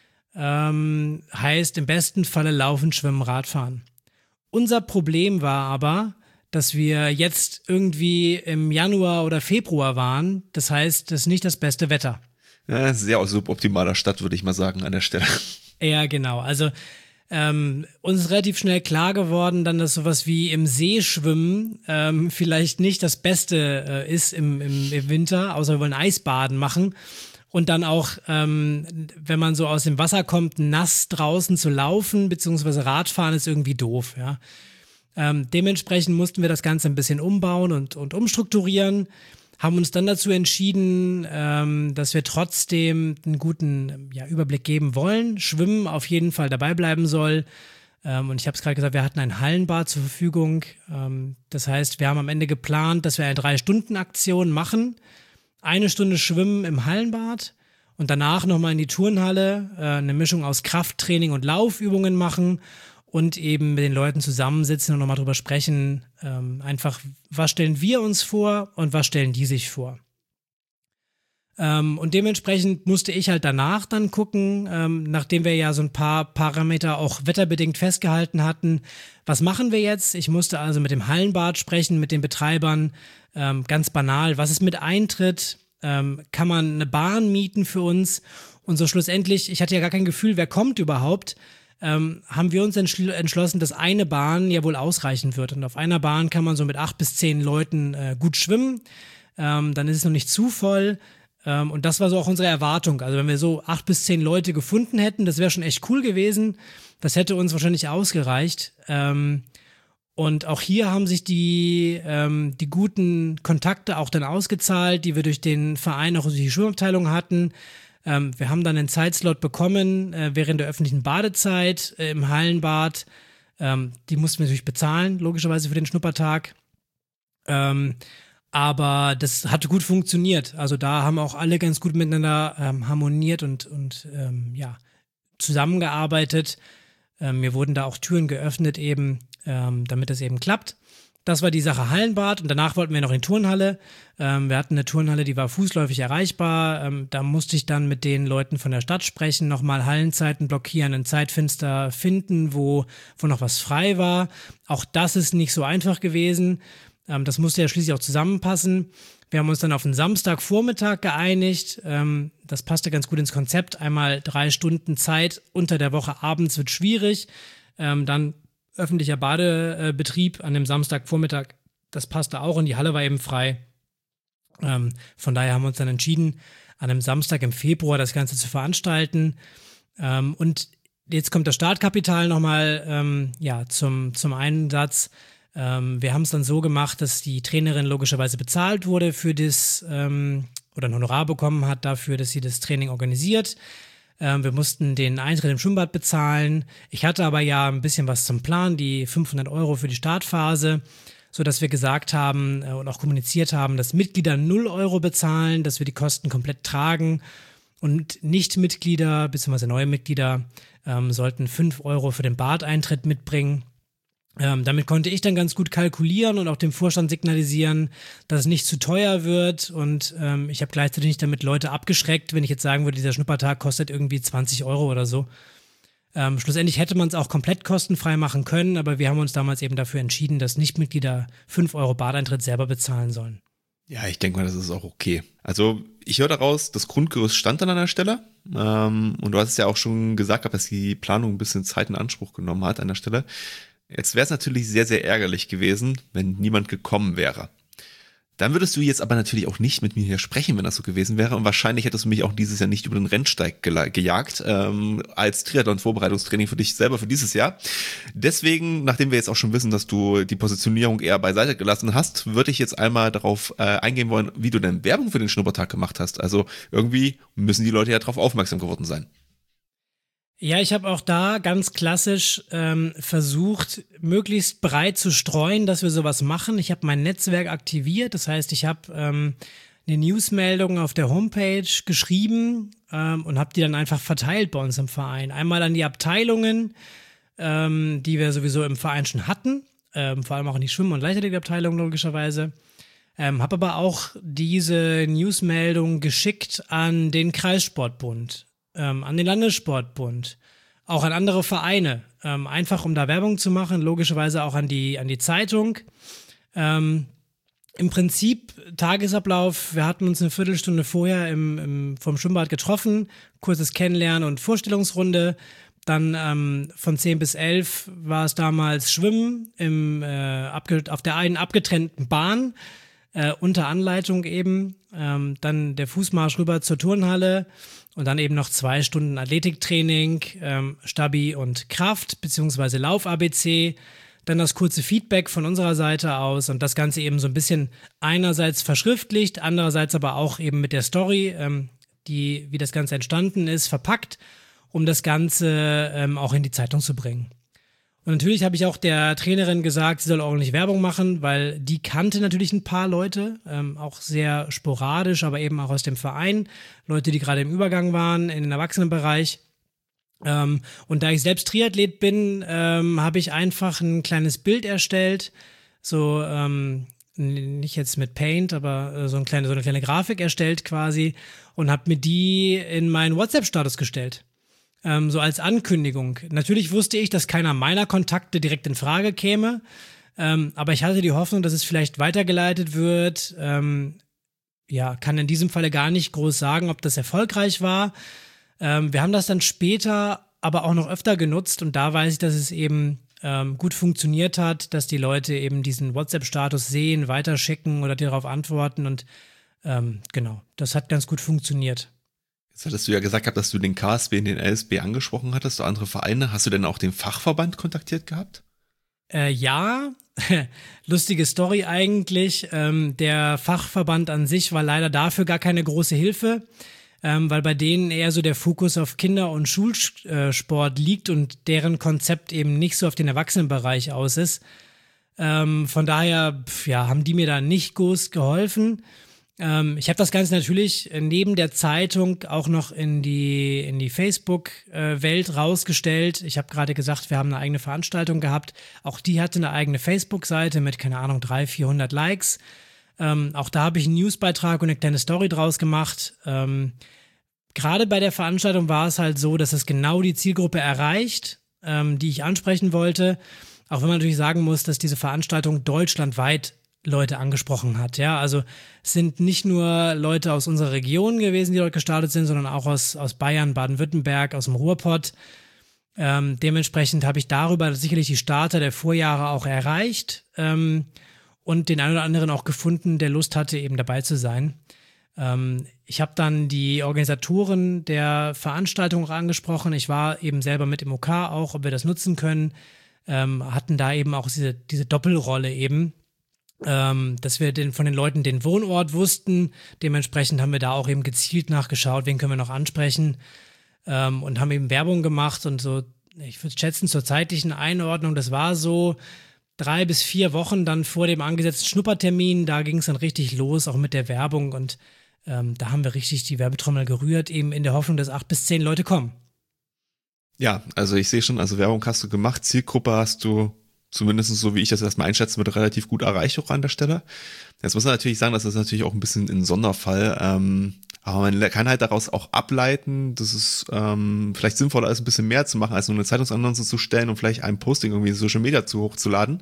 Heißt im besten Falle laufen, schwimmen, Radfahren. Unser Problem war aber, dass wir jetzt irgendwie im Januar oder Februar waren. Das heißt, das ist nicht das beste Wetter. Ja, sehr suboptimaler Start, würde ich mal sagen, an der Stelle. Ja, genau. Also uns ist relativ schnell klar geworden, dann, dass sowas wie im See schwimmen vielleicht nicht das Beste ist im Winter, außer wir wollen Eisbaden machen. Und dann auch, wenn man so aus dem Wasser kommt, nass draußen zu laufen, beziehungsweise Radfahren ist irgendwie doof, ja. Dementsprechend mussten wir das Ganze ein bisschen umbauen und umstrukturieren, haben uns dann dazu entschieden, dass wir trotzdem einen guten Überblick geben wollen. Schwimmen auf jeden Fall dabei bleiben soll. Und ich habe es gerade gesagt, wir hatten ein Hallenbad zur Verfügung. Das heißt, wir haben am Ende geplant, dass wir eine 3-Stunden-Aktion machen. 1 Stunde Schwimmen im Hallenbad und danach nochmal in die Turnhalle, eine Mischung aus Krafttraining und Laufübungen machen und eben mit den Leuten zusammensitzen und nochmal drüber sprechen, einfach, was stellen wir uns vor und was stellen die sich vor. Und dementsprechend musste ich halt danach dann gucken, nachdem wir ja so ein paar Parameter auch wetterbedingt festgehalten hatten, was machen wir jetzt? Ich musste also mit dem Hallenbad sprechen, mit den Betreibern, ganz banal, was ist mit Eintritt? Kann man eine Bahn mieten für uns? Und so schlussendlich, ich hatte ja gar kein Gefühl, wer kommt überhaupt, haben wir uns entschlossen, dass eine Bahn ja wohl ausreichen wird. Und auf einer Bahn kann man so mit 8 bis 10 Leuten gut schwimmen. Dann ist es noch nicht zu voll. Und das war so auch unsere Erwartung. Also wenn wir so 8 bis 10 Leute gefunden hätten, das wäre schon echt cool gewesen. Das hätte uns wahrscheinlich ausgereicht. Und auch hier haben sich die guten Kontakte auch dann ausgezahlt, die wir durch den Verein, auch durch die Schwimmabteilung hatten. Wir haben dann einen Zeitslot bekommen während der öffentlichen Badezeit im Hallenbad. Die mussten wir natürlich bezahlen, logischerweise für den Schnuppertag. Aber das hatte gut funktioniert. Also da haben auch alle ganz gut miteinander harmoniert und zusammengearbeitet. Mir wurden da auch Türen geöffnet eben, damit es eben klappt. Das war die Sache Hallenbad und danach wollten wir noch in die Turnhalle. Wir hatten eine Turnhalle, die war fußläufig erreichbar. Da musste ich dann mit den Leuten von der Stadt sprechen, nochmal Hallenzeiten blockieren, ein Zeitfenster finden, wo noch was frei war. Auch das ist nicht so einfach gewesen. Das musste ja schließlich auch zusammenpassen. Wir haben uns dann auf einen Samstagvormittag geeinigt. Das passte ganz gut ins Konzept. Einmal 3 Stunden Zeit unter der Woche abends wird schwierig. Dann öffentlicher Badebetrieb an dem Samstagvormittag, das passte auch und die Halle war eben frei. Von daher haben wir uns dann entschieden, an einem Samstag im Februar das Ganze zu veranstalten. Und jetzt kommt das Startkapital nochmal zum Einsatz. Wir haben es dann so gemacht, dass die Trainerin logischerweise bezahlt wurde für das oder ein Honorar bekommen hat dafür, dass sie das Training organisiert. Wir mussten den Eintritt im Schwimmbad bezahlen. Ich hatte aber ja ein bisschen was zum Plan, die 500 € für die Startphase, sodass wir gesagt haben und auch kommuniziert haben, dass Mitglieder 0 € bezahlen, dass wir die Kosten komplett tragen und Nicht-Mitglieder bzw. neue Mitglieder sollten 5 € für den Badeintritt mitbringen. Damit konnte ich dann ganz gut kalkulieren und auch dem Vorstand signalisieren, dass es nicht zu teuer wird und ich habe gleichzeitig nicht damit Leute abgeschreckt, wenn ich jetzt sagen würde, dieser Schnuppertag kostet irgendwie 20 € oder so. Schlussendlich hätte man es auch komplett kostenfrei machen können, aber wir haben uns damals eben dafür entschieden, dass Nichtmitglieder 5 € Badeintritt selber bezahlen sollen. Ja, ich denke mal, das ist auch okay. Also ich höre daraus, das Grundgerüst stand dann an der Stelle und du hast es ja auch schon gesagt, dass die Planung ein bisschen Zeit in Anspruch genommen hat an der Stelle. Jetzt wäre es natürlich sehr, sehr ärgerlich gewesen, wenn niemand gekommen wäre. Dann würdest du jetzt aber natürlich auch nicht mit mir hier sprechen, wenn das so gewesen wäre. Und wahrscheinlich hättest du mich auch dieses Jahr nicht über den Rennsteig gejagt, als Triathlon-Vorbereitungstraining für dich selber für dieses Jahr. Deswegen, nachdem wir jetzt auch schon wissen, dass du die Positionierung eher beiseite gelassen hast, würde ich jetzt einmal darauf eingehen wollen, wie du denn Werbung für den Schnuppertag gemacht hast. Also irgendwie müssen die Leute ja darauf aufmerksam geworden sein. Ja, ich habe auch da ganz klassisch versucht, möglichst breit zu streuen, dass wir sowas machen. Ich habe mein Netzwerk aktiviert, das heißt, ich habe eine Newsmeldung auf der Homepage geschrieben und habe die dann einfach verteilt bei uns im Verein. Einmal an die Abteilungen, die wir sowieso im Verein schon hatten, vor allem auch in die Schwimm- und Leichtathletikabteilung logischerweise. Habe aber auch diese Newsmeldung geschickt an den Kreissportbund, an den Landessportbund, auch an andere Vereine, einfach um da Werbung zu machen, logischerweise auch an die Zeitung. Im Prinzip Tagesablauf, wir hatten uns eine Viertelstunde vorher vom Schwimmbad getroffen, kurzes Kennenlernen und Vorstellungsrunde. Dann von 10 bis 11 war es damals Schwimmen auf der einen abgetrennten Bahn, unter Anleitung eben. Dann der Fußmarsch rüber zur Turnhalle und dann eben noch 2 Stunden Athletiktraining, Stabi und Kraft beziehungsweise Lauf-ABC. Dann das kurze Feedback von unserer Seite aus und das Ganze eben so ein bisschen einerseits verschriftlicht, andererseits aber auch eben mit der Story, wie das Ganze entstanden ist, verpackt, um das Ganze auch in die Zeitung zu bringen. Und natürlich habe ich auch der Trainerin gesagt, sie soll ordentlich Werbung machen, weil die kannte natürlich ein paar Leute, auch sehr sporadisch, aber eben auch aus dem Verein, Leute, die gerade im Übergang waren in den Erwachsenenbereich. Und da ich selbst Triathlet bin, habe ich einfach ein kleines Bild erstellt, so nicht jetzt mit Paint, aber so eine kleine Grafik erstellt quasi und habe mir die in meinen WhatsApp-Status gestellt, so als Ankündigung. Natürlich wusste ich, dass keiner meiner Kontakte direkt in Frage käme, aber ich hatte die Hoffnung, dass es vielleicht weitergeleitet wird. Kann in diesem Falle gar nicht groß sagen, ob das erfolgreich war. Wir haben das dann später aber auch noch öfter genutzt und da weiß ich, dass es eben gut funktioniert hat, dass die Leute eben diesen WhatsApp-Status sehen, weiterschicken oder darauf antworten und genau, das hat ganz gut funktioniert. Jetzt hattest du ja gesagt gehabt, dass du den KSB und den LSB angesprochen hattest, so andere Vereine. Hast du denn auch den Fachverband kontaktiert gehabt? Ja, lustige Story eigentlich. Der Fachverband an sich war leider dafür gar keine große Hilfe. Weil bei denen eher so der Fokus auf Kinder- und Schulsport liegt und deren Konzept eben nicht so auf den Erwachsenenbereich aus ist. Von daher haben die mir da nicht groß geholfen. Ich habe das Ganze natürlich neben der Zeitung auch noch in die Facebook-Welt rausgestellt. Ich habe gerade gesagt, wir haben eine eigene Veranstaltung gehabt. Auch die hatte eine eigene Facebook-Seite mit, 300-400 Likes. Auch da habe ich einen Newsbeitrag und eine kleine Story draus gemacht. Gerade bei der Veranstaltung war es halt so, dass es genau die Zielgruppe erreicht, die ich ansprechen wollte. Auch wenn man natürlich sagen muss, dass diese Veranstaltung deutschlandweit Leute angesprochen hat. Ja, also es sind nicht nur Leute aus unserer Region gewesen, die dort gestartet sind, sondern auch aus Bayern, Baden-Württemberg, aus dem Ruhrpott. Dementsprechend habe ich darüber sicherlich die Starter der Vorjahre auch erreicht. Und den einen oder anderen auch gefunden, der Lust hatte, eben dabei zu sein. Ich habe dann die Organisatoren der Veranstaltung auch angesprochen. Ich war eben selber mit im OK auch, ob wir das nutzen können. Hatten da eben auch diese Doppelrolle eben, dass wir von den Leuten den Wohnort wussten. Dementsprechend haben wir da auch eben gezielt nachgeschaut, wen können wir noch ansprechen. Und haben eben Werbung gemacht und so, ich würde schätzen, zur zeitlichen Einordnung, das war so 3 bis 4 Wochen dann vor dem angesetzten Schnuppertermin, da ging es dann richtig los, auch mit der Werbung und da haben wir richtig die Werbetrommel gerührt, eben in der Hoffnung, dass 8 bis 10 Leute kommen. Ja, also ich sehe schon, also Werbung hast du gemacht, Zielgruppe hast du zumindest so, wie ich das erstmal einschätzen würde, relativ gut erreicht auch an der Stelle. Jetzt muss man natürlich sagen, das ist natürlich auch ein bisschen ein Sonderfall, aber man kann halt daraus auch ableiten, dass es vielleicht sinnvoller ist, ein bisschen mehr zu machen, als nur eine Zeitungsannonce zu stellen und vielleicht ein Posting irgendwie in Social Media hochzuladen.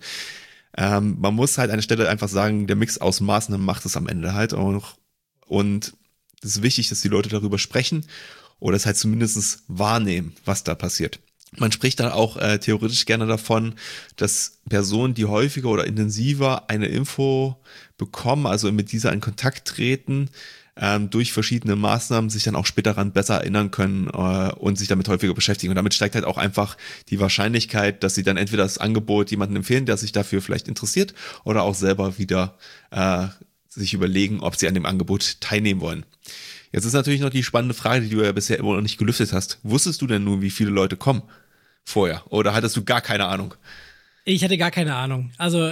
Man muss halt an der Stelle einfach sagen, der Mix aus Maßnahmen macht es am Ende halt auch. Und es ist wichtig, dass die Leute darüber sprechen oder es halt zumindest wahrnehmen, was da passiert. Man spricht dann auch theoretisch gerne davon, dass Personen, die häufiger oder intensiver eine Info bekommen, also mit dieser in Kontakt treten, durch verschiedene Maßnahmen sich dann auch später daran besser erinnern können und sich damit häufiger beschäftigen. Und damit steigt halt auch einfach die Wahrscheinlichkeit, dass sie dann entweder das Angebot jemandem empfehlen, der sich dafür vielleicht interessiert, oder auch selber wieder sich überlegen, ob sie an dem Angebot teilnehmen wollen. Jetzt ist natürlich noch die spannende Frage, die du ja bisher immer noch nicht gelüftet hast. Wusstest du denn nun, wie viele Leute kommen vorher? Oder hattest du gar keine Ahnung? Ich hatte gar keine Ahnung. Also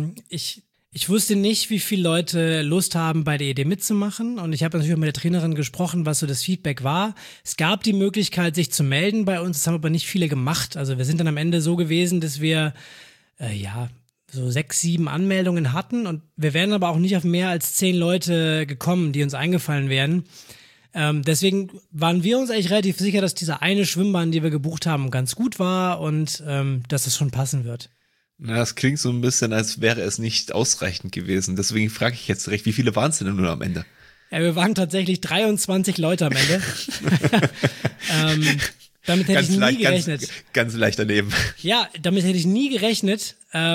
ich wusste nicht, wie viele Leute Lust haben, bei der Idee mitzumachen. Und ich habe natürlich auch mit der Trainerin gesprochen, was so das Feedback war. Es gab die Möglichkeit, sich zu melden bei uns. Das haben aber nicht viele gemacht. Also wir sind dann am Ende so gewesen, dass wir so 6, 7 Anmeldungen hatten und wir wären aber auch nicht auf mehr als 10 Leute gekommen, die uns eingefallen wären. Deswegen waren wir uns eigentlich relativ sicher, dass diese eine Schwimmbahn, die wir gebucht haben, ganz gut war und dass es schon passen wird. Na, das klingt so ein bisschen, als wäre es nicht ausreichend gewesen. Deswegen frage ich jetzt recht, wie viele waren es denn nur am Ende? Ja, wir waren tatsächlich 23 Leute am Ende. Damit hätte ich nie gerechnet. Ganz leicht daneben. Ja, damit hätte ich nie gerechnet.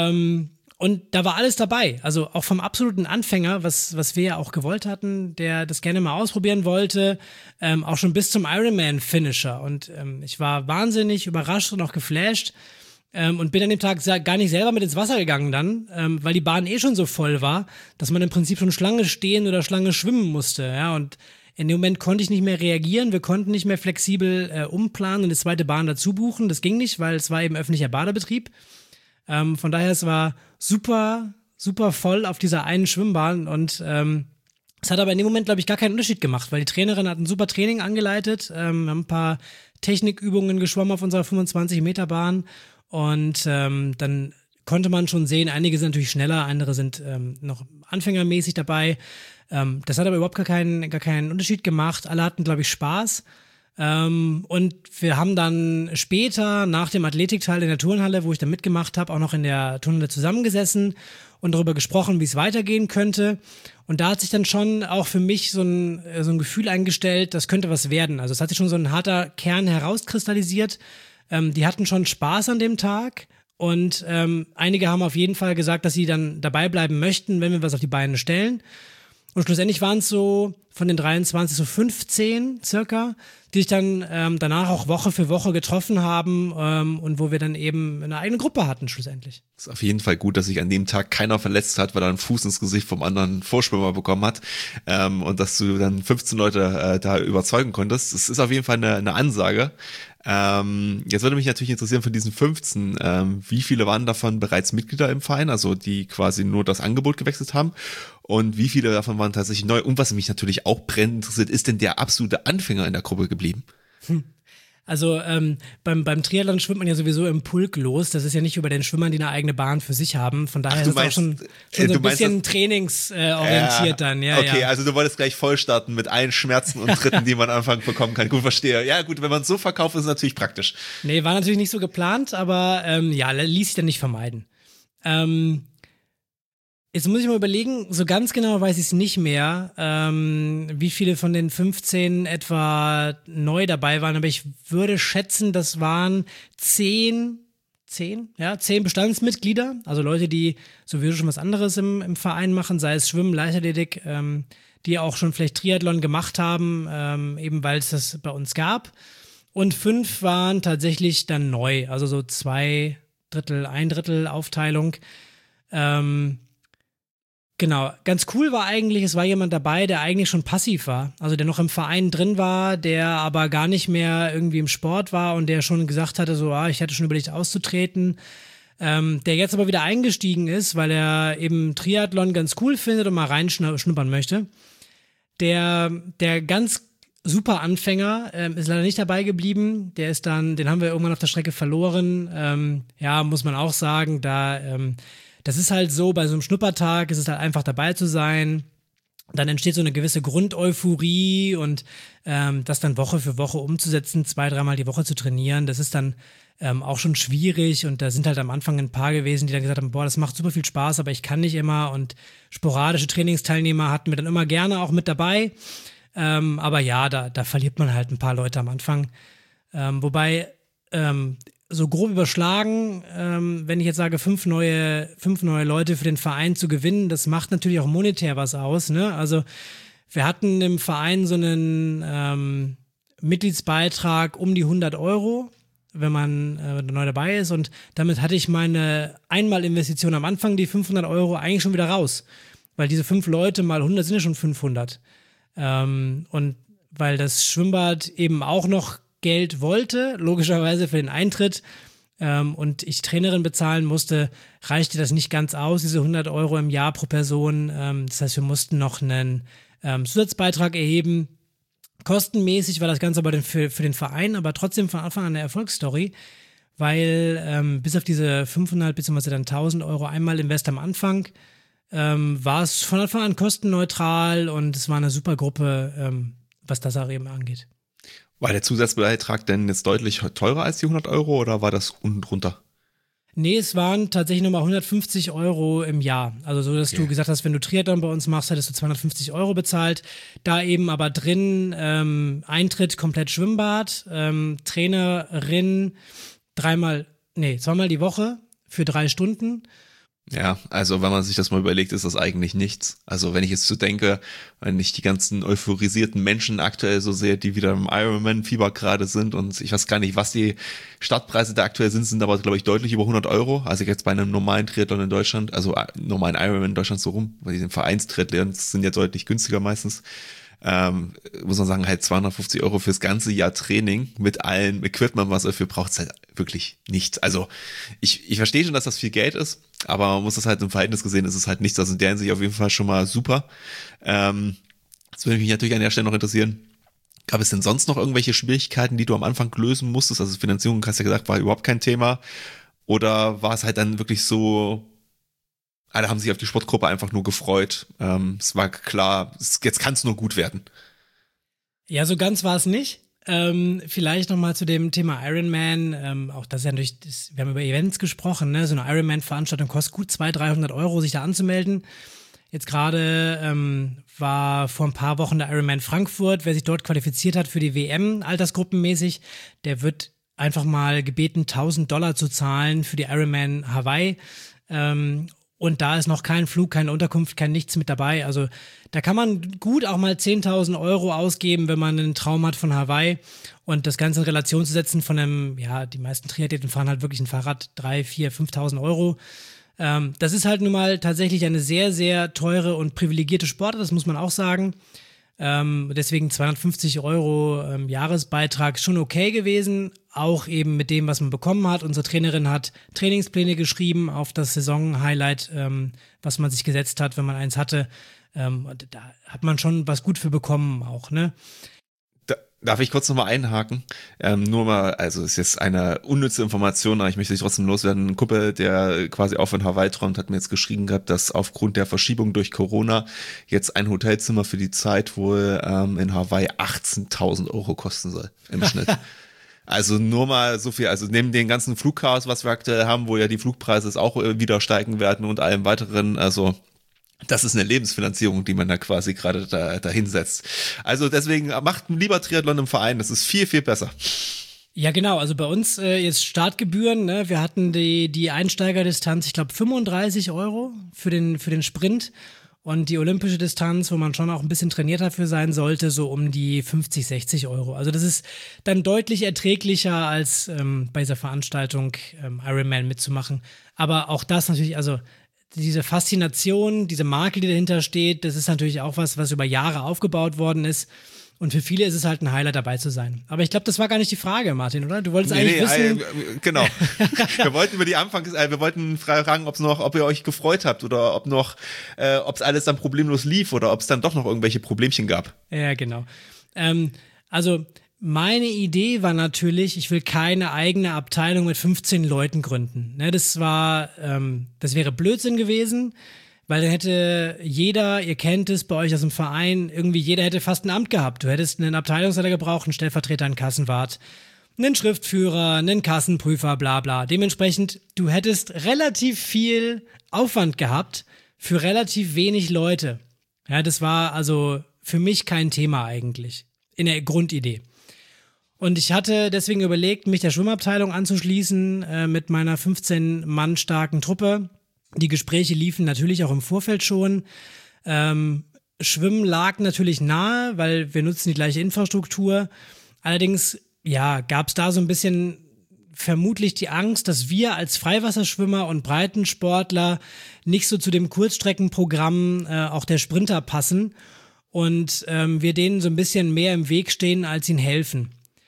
Und da war alles dabei. Also auch vom absoluten Anfänger, was wir ja auch gewollt hatten, der das gerne mal ausprobieren wollte, auch schon bis zum Ironman-Finisher. Und ich war wahnsinnig überrascht und auch geflasht. Und bin an dem Tag gar nicht selber mit ins Wasser gegangen dann, weil die Bahn schon so voll war, dass man im Prinzip schon Schlange stehen oder Schlange schwimmen musste. Ja, und in dem Moment konnte ich nicht mehr reagieren, wir konnten nicht mehr flexibel umplanen und eine zweite Bahn dazu buchen. Das ging nicht, weil es war eben öffentlicher Badebetrieb. Von daher, es war super, super voll auf dieser einen Schwimmbahn und es hat aber in dem Moment, glaube ich, gar keinen Unterschied gemacht, weil die Trainerin hat ein super Training angeleitet. Wir haben ein paar Technikübungen geschwommen auf unserer 25-Meter-Bahn und dann konnte man schon sehen, einige sind natürlich schneller, andere sind noch anfängermäßig dabei. Das hat aber überhaupt gar keinen Unterschied gemacht. Alle hatten, glaube ich, Spaß. Und wir haben dann später nach dem Athletikteil in der Turnhalle, wo ich dann mitgemacht habe, auch noch in der Turnhalle zusammengesessen und darüber gesprochen, wie es weitergehen könnte. Und da hat sich dann schon auch für mich so ein Gefühl eingestellt, das könnte was werden. Also es hat sich schon so ein harter Kern herauskristallisiert. Die hatten schon Spaß an dem Tag. Und einige haben auf jeden Fall gesagt, dass sie dann dabei bleiben möchten, wenn wir was auf die Beine stellen. Und schlussendlich waren es so von den 23 so 15 circa, die sich dann danach auch Woche für Woche getroffen haben und wo wir dann eben eine eigene Gruppe hatten schlussendlich. Ist auf jeden Fall gut, dass sich an dem Tag keiner verletzt hat, weil er einen Fuß ins Gesicht vom anderen Vorschwimmer bekommen hat und dass du dann 15 Leute da überzeugen konntest. Das ist auf jeden Fall eine Ansage. Jetzt würde mich natürlich interessieren von diesen 15, wie viele waren davon bereits Mitglieder im Verein, also die quasi nur das Angebot gewechselt haben und wie viele davon waren tatsächlich neu und was mich natürlich auch brennend interessiert, ist denn der absolute Anfänger in der Gruppe geblieben? Also beim Triathlon schwimmt man ja sowieso im Pulk los. Das ist ja nicht über den Schwimmern, die eine eigene Bahn für sich haben. Von daher ist es auch schon so ein bisschen trainingsorientiert dann. Ja, okay, ja. Also du wolltest gleich voll starten mit allen Schmerzen und Tritten, die man am Anfang bekommen kann. Gut, verstehe. Ja gut, wenn man es so verkauft, ist es natürlich praktisch. Nee, war natürlich nicht so geplant, aber ließ sich dann nicht vermeiden. Jetzt muss ich mal überlegen, so ganz genau weiß ich es nicht mehr, wie viele von den 15 etwa neu dabei waren, aber ich würde schätzen, das waren 10 Bestandsmitglieder, also Leute, die sowieso schon was anderes im Verein machen, sei es Schwimmen, Leichtathletik, die auch schon vielleicht Triathlon gemacht haben, eben weil es das bei uns gab. Und 5 waren tatsächlich dann neu, also so 2 Drittel, 1 Drittel Aufteilung. Genau, ganz cool war eigentlich, es war jemand dabei, der eigentlich schon passiv war, also der noch im Verein drin war, der aber gar nicht mehr irgendwie im Sport war und der schon gesagt hatte, so, ich hätte schon überlegt auszutreten, der jetzt aber wieder eingestiegen ist, weil er eben Triathlon ganz cool findet und mal reinschnuppern möchte. Der ganz super Anfänger ist leider nicht dabei geblieben, den haben wir irgendwann auf der Strecke verloren, muss man auch sagen, das ist halt so, bei so einem Schnuppertag ist es halt einfach dabei zu sein. Dann entsteht so eine gewisse Grundeuphorie und das dann Woche für Woche umzusetzen, 2-3 Mal die Woche zu trainieren, das ist dann auch schon schwierig und da sind halt am Anfang ein paar gewesen, die dann gesagt haben, boah, das macht super viel Spaß, aber ich kann nicht immer und sporadische Trainingsteilnehmer hatten wir dann immer gerne auch mit dabei. Aber ja, da verliert man halt ein paar Leute am Anfang. Wobei so grob überschlagen, wenn ich jetzt sage, 5 neue Leute für den Verein zu gewinnen, das macht natürlich auch monetär was aus, ne? Also wir hatten im Verein so einen Mitgliedsbeitrag um die 100 €, wenn man neu dabei ist und damit hatte ich meine Einmalinvestition am Anfang, die 500 € eigentlich schon wieder raus, weil diese 5 Leute mal 100 sind ja schon 500 und weil das Schwimmbad eben auch noch Geld wollte, logischerweise für den Eintritt und ich Trainerin bezahlen musste, reichte das nicht ganz aus, diese 100 € im Jahr pro Person. Das heißt, wir mussten noch einen Zusatzbeitrag erheben. Kostenmäßig war das Ganze aber für den Verein, aber trotzdem von Anfang an eine Erfolgsstory, weil bis auf diese 500 bzw. dann 1.000 Euro einmal Invest am Anfang war es von Anfang an kostenneutral und es war eine super Gruppe, was das auch eben angeht. War der Zusatzbeitrag denn jetzt deutlich teurer als die 100 Euro oder war das unten drunter? Nee, es waren tatsächlich nochmal 150 Euro im Jahr. Also so, dass du gesagt hast, wenn du Triathlon bei uns machst, hättest du 250 Euro bezahlt. Da eben aber drin Eintritt komplett Schwimmbad, Trainerin zweimal die Woche für 3 Stunden. Ja, also wenn man sich das mal überlegt, ist das eigentlich nichts. Also wenn ich jetzt so denke, wenn ich die ganzen euphorisierten Menschen aktuell so sehe, die wieder im Ironman-Fieber gerade sind und ich weiß gar nicht, was die Startpreise da aktuell sind aber, glaube ich, deutlich über 100 Euro. Also jetzt bei einem normalen Triathlon in Deutschland, also normalen Ironman in Deutschland so rum, weil die Vereinstriathlons sind ja deutlich günstiger meistens. Muss man sagen, halt 250 Euro fürs ganze Jahr Training mit allem Equipment, was er dafür braucht, ist halt wirklich nichts. Also ich verstehe schon, dass das viel Geld ist, aber man muss das halt im Verhältnis gesehen, ist es halt nichts. Also in der Hinsicht auf jeden Fall schon mal super. Das würde mich natürlich an der Stelle noch interessieren. Gab es denn sonst noch irgendwelche Schwierigkeiten, die du am Anfang lösen musstest? Also Finanzierung, hast du ja gesagt, war überhaupt kein Thema. Oder war es halt dann wirklich so, alle haben sich auf die Sportgruppe einfach nur gefreut. Es war klar, jetzt kann es nur gut werden. Ja, so ganz war es nicht. Vielleicht nochmal zu dem Thema Ironman. Auch das ist ja natürlich, wir haben über Events gesprochen, ne? So eine Ironman-Veranstaltung kostet gut 200-300 Euro, sich da anzumelden. Jetzt gerade war vor ein paar Wochen der Ironman Frankfurt. Wer sich dort qualifiziert hat für die WM, altersgruppenmäßig, der wird einfach mal gebeten, $1.000 zu zahlen für die Ironman Hawaii. Und da ist noch kein Flug, keine Unterkunft, kein nichts mit dabei. Also da kann man gut auch mal 10.000 Euro ausgeben, wenn man einen Traum hat von Hawaii. Und das Ganze in Relation zu setzen von einem, ja, die meisten Triathleten fahren halt wirklich ein Fahrrad, 3.000, 4.000, 5.000 Euro. Das ist halt nun mal tatsächlich eine sehr, sehr teure und privilegierte Sportart, das muss man auch sagen. Deswegen 250 Euro Jahresbeitrag schon okay gewesen, auch eben mit dem, was man bekommen hat. Unsere Trainerin hat Trainingspläne geschrieben auf das Saison-Highlight, was man sich gesetzt hat, wenn man eins hatte. Da hat man schon was gut für bekommen auch, ne? Darf ich kurz nochmal einhaken? Nur mal, also ist jetzt eine unnütze Information, aber ich möchte dich trotzdem loswerden. Ein Kumpel, der quasi auch von Hawaii träumt, hat mir jetzt geschrieben gehabt, dass aufgrund der Verschiebung durch Corona jetzt ein Hotelzimmer für die Zeit wohl in Hawaii 18.000 Euro kosten soll im Schnitt. Also nur mal so viel, also neben den ganzen Flugchaos, was wir aktuell haben, wo ja die Flugpreise jetzt auch wieder steigen werden und allem weiteren, also das ist eine Lebensfinanzierung, die man da quasi gerade dahin setzt. Also deswegen macht lieber Triathlon im Verein, das ist viel, viel besser. Ja, genau. Also bei uns jetzt Startgebühren. Ne? Wir hatten die Einsteigerdistanz, ich glaube 35 Euro für den Sprint und die olympische Distanz, wo man schon auch ein bisschen trainiert dafür sein sollte, so um die 50, 60 Euro. Also das ist dann deutlich erträglicher als bei dieser Veranstaltung Ironman mitzumachen. Aber auch das natürlich, also diese Faszination, diese Marke, die dahinter steht, das ist natürlich auch was über Jahre aufgebaut worden ist. Und für viele ist es halt ein Highlight, dabei zu sein. Aber ich glaube, das war gar nicht die Frage, Martin, oder? Du wolltest eigentlich wissen... Genau. Wir wollten über die wir wollten fragen, ob ihr euch gefreut habt oder ob es alles dann problemlos lief oder ob es dann doch noch irgendwelche Problemchen gab. Ja, genau. Also meine Idee war natürlich, ich will keine eigene Abteilung mit 15 Leuten gründen. Ne, das wäre Blödsinn gewesen, weil dann hätte jeder, ihr kennt es bei euch aus dem Verein, irgendwie jeder hätte fast ein Amt gehabt. Du hättest einen Abteilungsleiter gebraucht, einen Stellvertreter, einen Kassenwart, einen Schriftführer, einen Kassenprüfer, bla bla. Dementsprechend, du hättest relativ viel Aufwand gehabt für relativ wenig Leute. Ja, das war also für mich kein Thema eigentlich, in der Grundidee. Und ich hatte deswegen überlegt, mich der Schwimmabteilung anzuschließen mit meiner 15 Mann starken Truppe. Die Gespräche liefen natürlich auch im Vorfeld schon. Schwimmen lag natürlich nahe, weil wir nutzen die gleiche Infrastruktur. Allerdings, ja, gab es da so ein bisschen vermutlich die Angst, dass wir als Freiwasserschwimmer und Breitensportler nicht so zu dem Kurzstreckenprogramm auch der Sprinter passen und wir denen so ein bisschen mehr im Weg stehen, als ihnen helfen.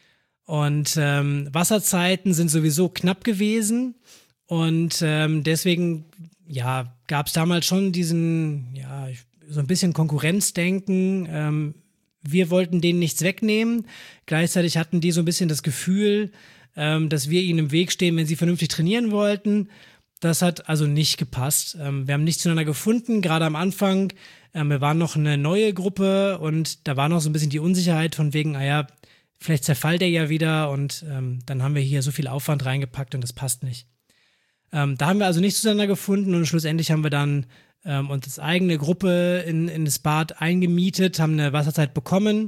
Und Wasserzeiten sind sowieso knapp gewesen und deswegen ja gab es damals schon diesen so ein bisschen Konkurrenzdenken. Wir wollten denen nichts wegnehmen. Gleichzeitig hatten die so ein bisschen das Gefühl, dass wir ihnen im Weg stehen, wenn sie vernünftig trainieren wollten. Das hat also nicht gepasst. Wir haben nicht zueinander gefunden, gerade am Anfang. Wir waren noch eine neue Gruppe und da war noch so ein bisschen die Unsicherheit von wegen, vielleicht zerfällt er ja wieder und dann haben wir hier so viel Aufwand reingepackt und das passt nicht. Da haben wir also nicht zueinander gefunden und schlussendlich haben wir dann uns als eigene Gruppe in das Bad eingemietet, haben eine Wasserzeit bekommen,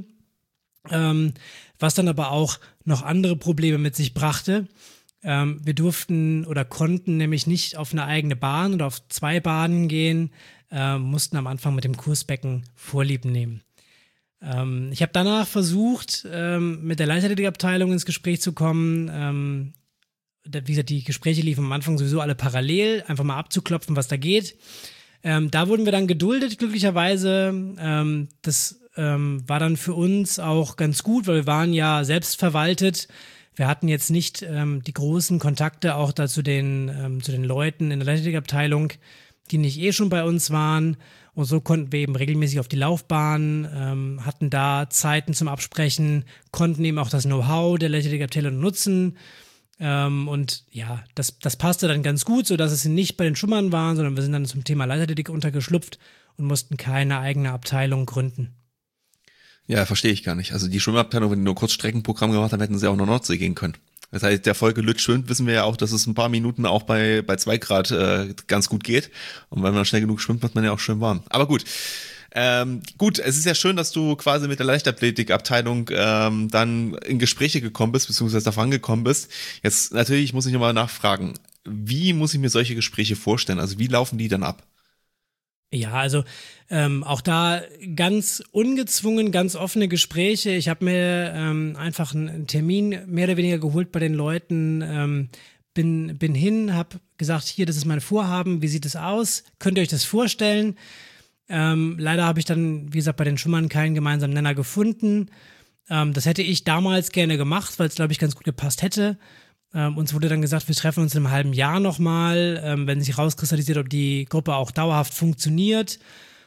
was dann aber auch noch andere Probleme mit sich brachte. Wir durften oder konnten nämlich nicht auf eine eigene Bahn oder auf 2 Bahnen gehen, mussten am Anfang mit dem Kursbecken Vorlieb nehmen. Ich habe danach versucht, mit der Leichtathletikabteilung ins Gespräch zu kommen. Wie gesagt, die Gespräche liefen am Anfang sowieso alle parallel, einfach mal abzuklopfen, was da geht. Da wurden wir dann geduldet, glücklicherweise. Das war dann für uns auch ganz gut, weil wir waren ja selbst verwaltet. Wir hatten jetzt nicht die großen Kontakte auch da zu den Leuten in der Leichtathletikabteilung, die nicht schon bei uns waren. Und so konnten wir eben regelmäßig auf die Laufbahn, hatten da Zeiten zum Absprechen, konnten eben auch das Know-how der Leichtathletikabteilung nutzen. Und ja, das passte dann ganz gut, sodass es nicht bei den Schwimmern waren, sondern wir sind dann zum Thema Leichtathletik untergeschlupft und mussten keine eigene Abteilung gründen. Ja, verstehe ich gar nicht. Also die Schwimmabteilung, wenn die nur Kurzstreckenprogramm gemacht haben, hätten sie auch nach Nordsee gehen können. Das heißt, der Volker Lütt schwimmt, wissen wir ja auch, dass es ein paar Minuten auch bei 2 Grad ganz gut geht. Und wenn man schnell genug schwimmt, wird man ja auch schön warm. Aber gut. Gut, es ist ja schön, dass du quasi mit der Leichtathletikabteilung dann in Gespräche gekommen bist, beziehungsweise davon gekommen bist. Jetzt natürlich muss ich nochmal nachfragen, wie muss ich mir solche Gespräche vorstellen? Also wie laufen die dann ab? Ja, also auch da ganz ungezwungen, ganz offene Gespräche. Ich habe mir einfach einen Termin mehr oder weniger geholt bei den Leuten, bin hin, habe gesagt, hier, das ist mein Vorhaben, wie sieht es aus? Könnt ihr euch das vorstellen? Leider habe ich dann, wie gesagt, bei den Schwimmern keinen gemeinsamen Nenner gefunden. Das hätte ich damals gerne gemacht, weil es, glaube ich, ganz gut gepasst hätte. Uns wurde dann gesagt, wir treffen uns in einem halben Jahr nochmal, wenn sich rauskristallisiert, ob die Gruppe auch dauerhaft funktioniert.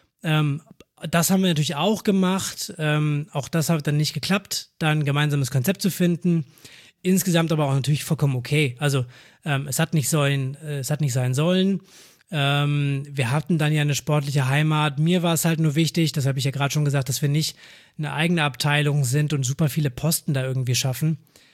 Das haben wir natürlich auch gemacht. Auch das hat dann nicht geklappt, da ein gemeinsames Konzept zu finden. Insgesamt aber auch natürlich vollkommen okay. Also es hat nicht sein sollen. Wir hatten dann ja eine sportliche Heimat. Mir war es halt nur wichtig, das habe ich ja gerade schon gesagt, dass wir nicht eine eigene Abteilung sind und super viele Posten da irgendwie schaffen.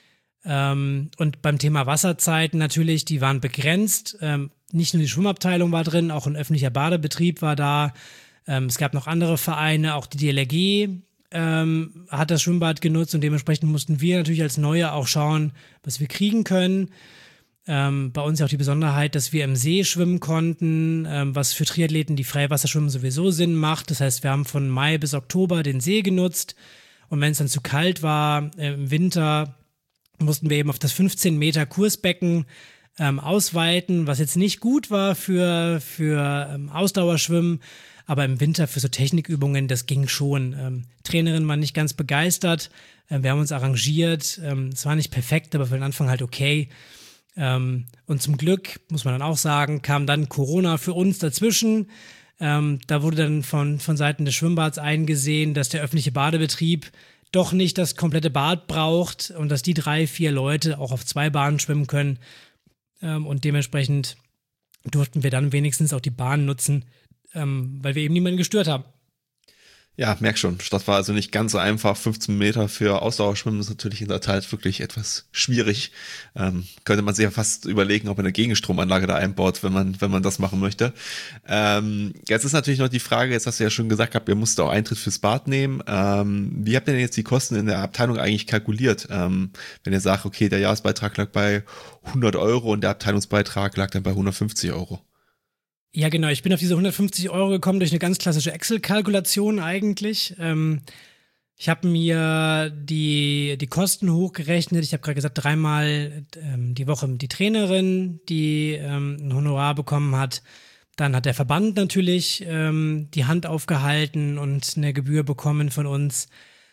Und beim Thema Wasserzeiten natürlich, die waren begrenzt. Nicht nur die Schwimmabteilung war drin, auch ein öffentlicher Badebetrieb war da. Es gab noch andere Vereine, auch die DLRG hat das Schwimmbad genutzt und dementsprechend mussten wir natürlich als Neue auch schauen, was wir kriegen können. Bei uns ja auch die Besonderheit, dass wir im See schwimmen konnten, was für Triathleten, die Freiwasserschwimmen, sowieso Sinn macht. Das heißt, wir haben von Mai bis Oktober den See genutzt und wenn es dann zu kalt war im Winter, mussten wir eben auf das 15 Meter Kursbecken ausweiten, was jetzt nicht gut war für Ausdauerschwimmen, aber im Winter für so Technikübungen, das ging schon. Trainerin war nicht ganz begeistert, wir haben uns arrangiert, es war nicht perfekt, aber für den Anfang halt okay. Und zum Glück, muss man dann auch sagen, kam dann Corona für uns dazwischen. Da wurde dann von Seiten des Schwimmbads eingesehen, dass der öffentliche Badebetrieb doch nicht das komplette Bad braucht und dass die 3-4 Leute auch auf 2 Bahnen schwimmen können. Und dementsprechend durften wir dann wenigstens auch die Bahn nutzen, weil wir eben niemanden gestört haben. Ja, merk schon. Das war also nicht ganz so einfach. 15 Meter für Ausdauerschwimmen ist natürlich in der Tat wirklich etwas schwierig. Könnte man sich ja fast überlegen, ob man eine Gegenstromanlage da einbaut, wenn man das machen möchte. Jetzt ist natürlich noch die Frage, jetzt hast du ja schon gesagt gehabt, ihr musstet auch Eintritt fürs Bad nehmen. Wie habt ihr denn jetzt die Kosten in der Abteilung eigentlich kalkuliert? Wenn ihr sagt, okay, der Jahresbeitrag lag bei 100 Euro und der Abteilungsbeitrag lag dann bei 150 Euro. Ja, genau. Ich bin auf diese 150 Euro gekommen durch eine ganz klassische Excel-Kalkulation eigentlich. Ich habe mir die Kosten hochgerechnet. Ich habe gerade gesagt, 3-mal die Woche die Trainerin, die ein Honorar bekommen hat. Dann hat der Verband natürlich die Hand aufgehalten und eine Gebühr bekommen von uns.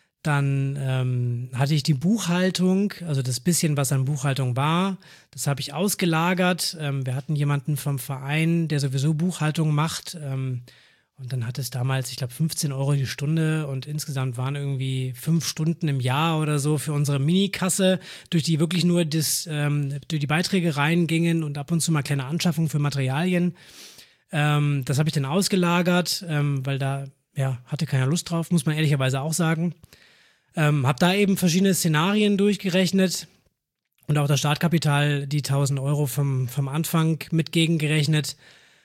Dann hatte ich die Buchhaltung, also das bisschen, was an Buchhaltung war, das habe ich ausgelagert. Wir hatten jemanden vom Verein, der sowieso Buchhaltung macht Und dann hat es damals, ich glaube, 15 Euro die Stunde und insgesamt waren irgendwie 5 Stunden im Jahr oder so für unsere Minikasse, durch die wirklich nur durch die Beiträge reingingen und ab und zu mal kleine Anschaffungen für Materialien. Das habe ich dann ausgelagert, weil da hatte keiner Lust drauf, muss man ehrlicherweise auch sagen. Habe da eben verschiedene Szenarien durchgerechnet und auch das Startkapital, die 1.000 Euro vom Anfang mit gegengerechnet.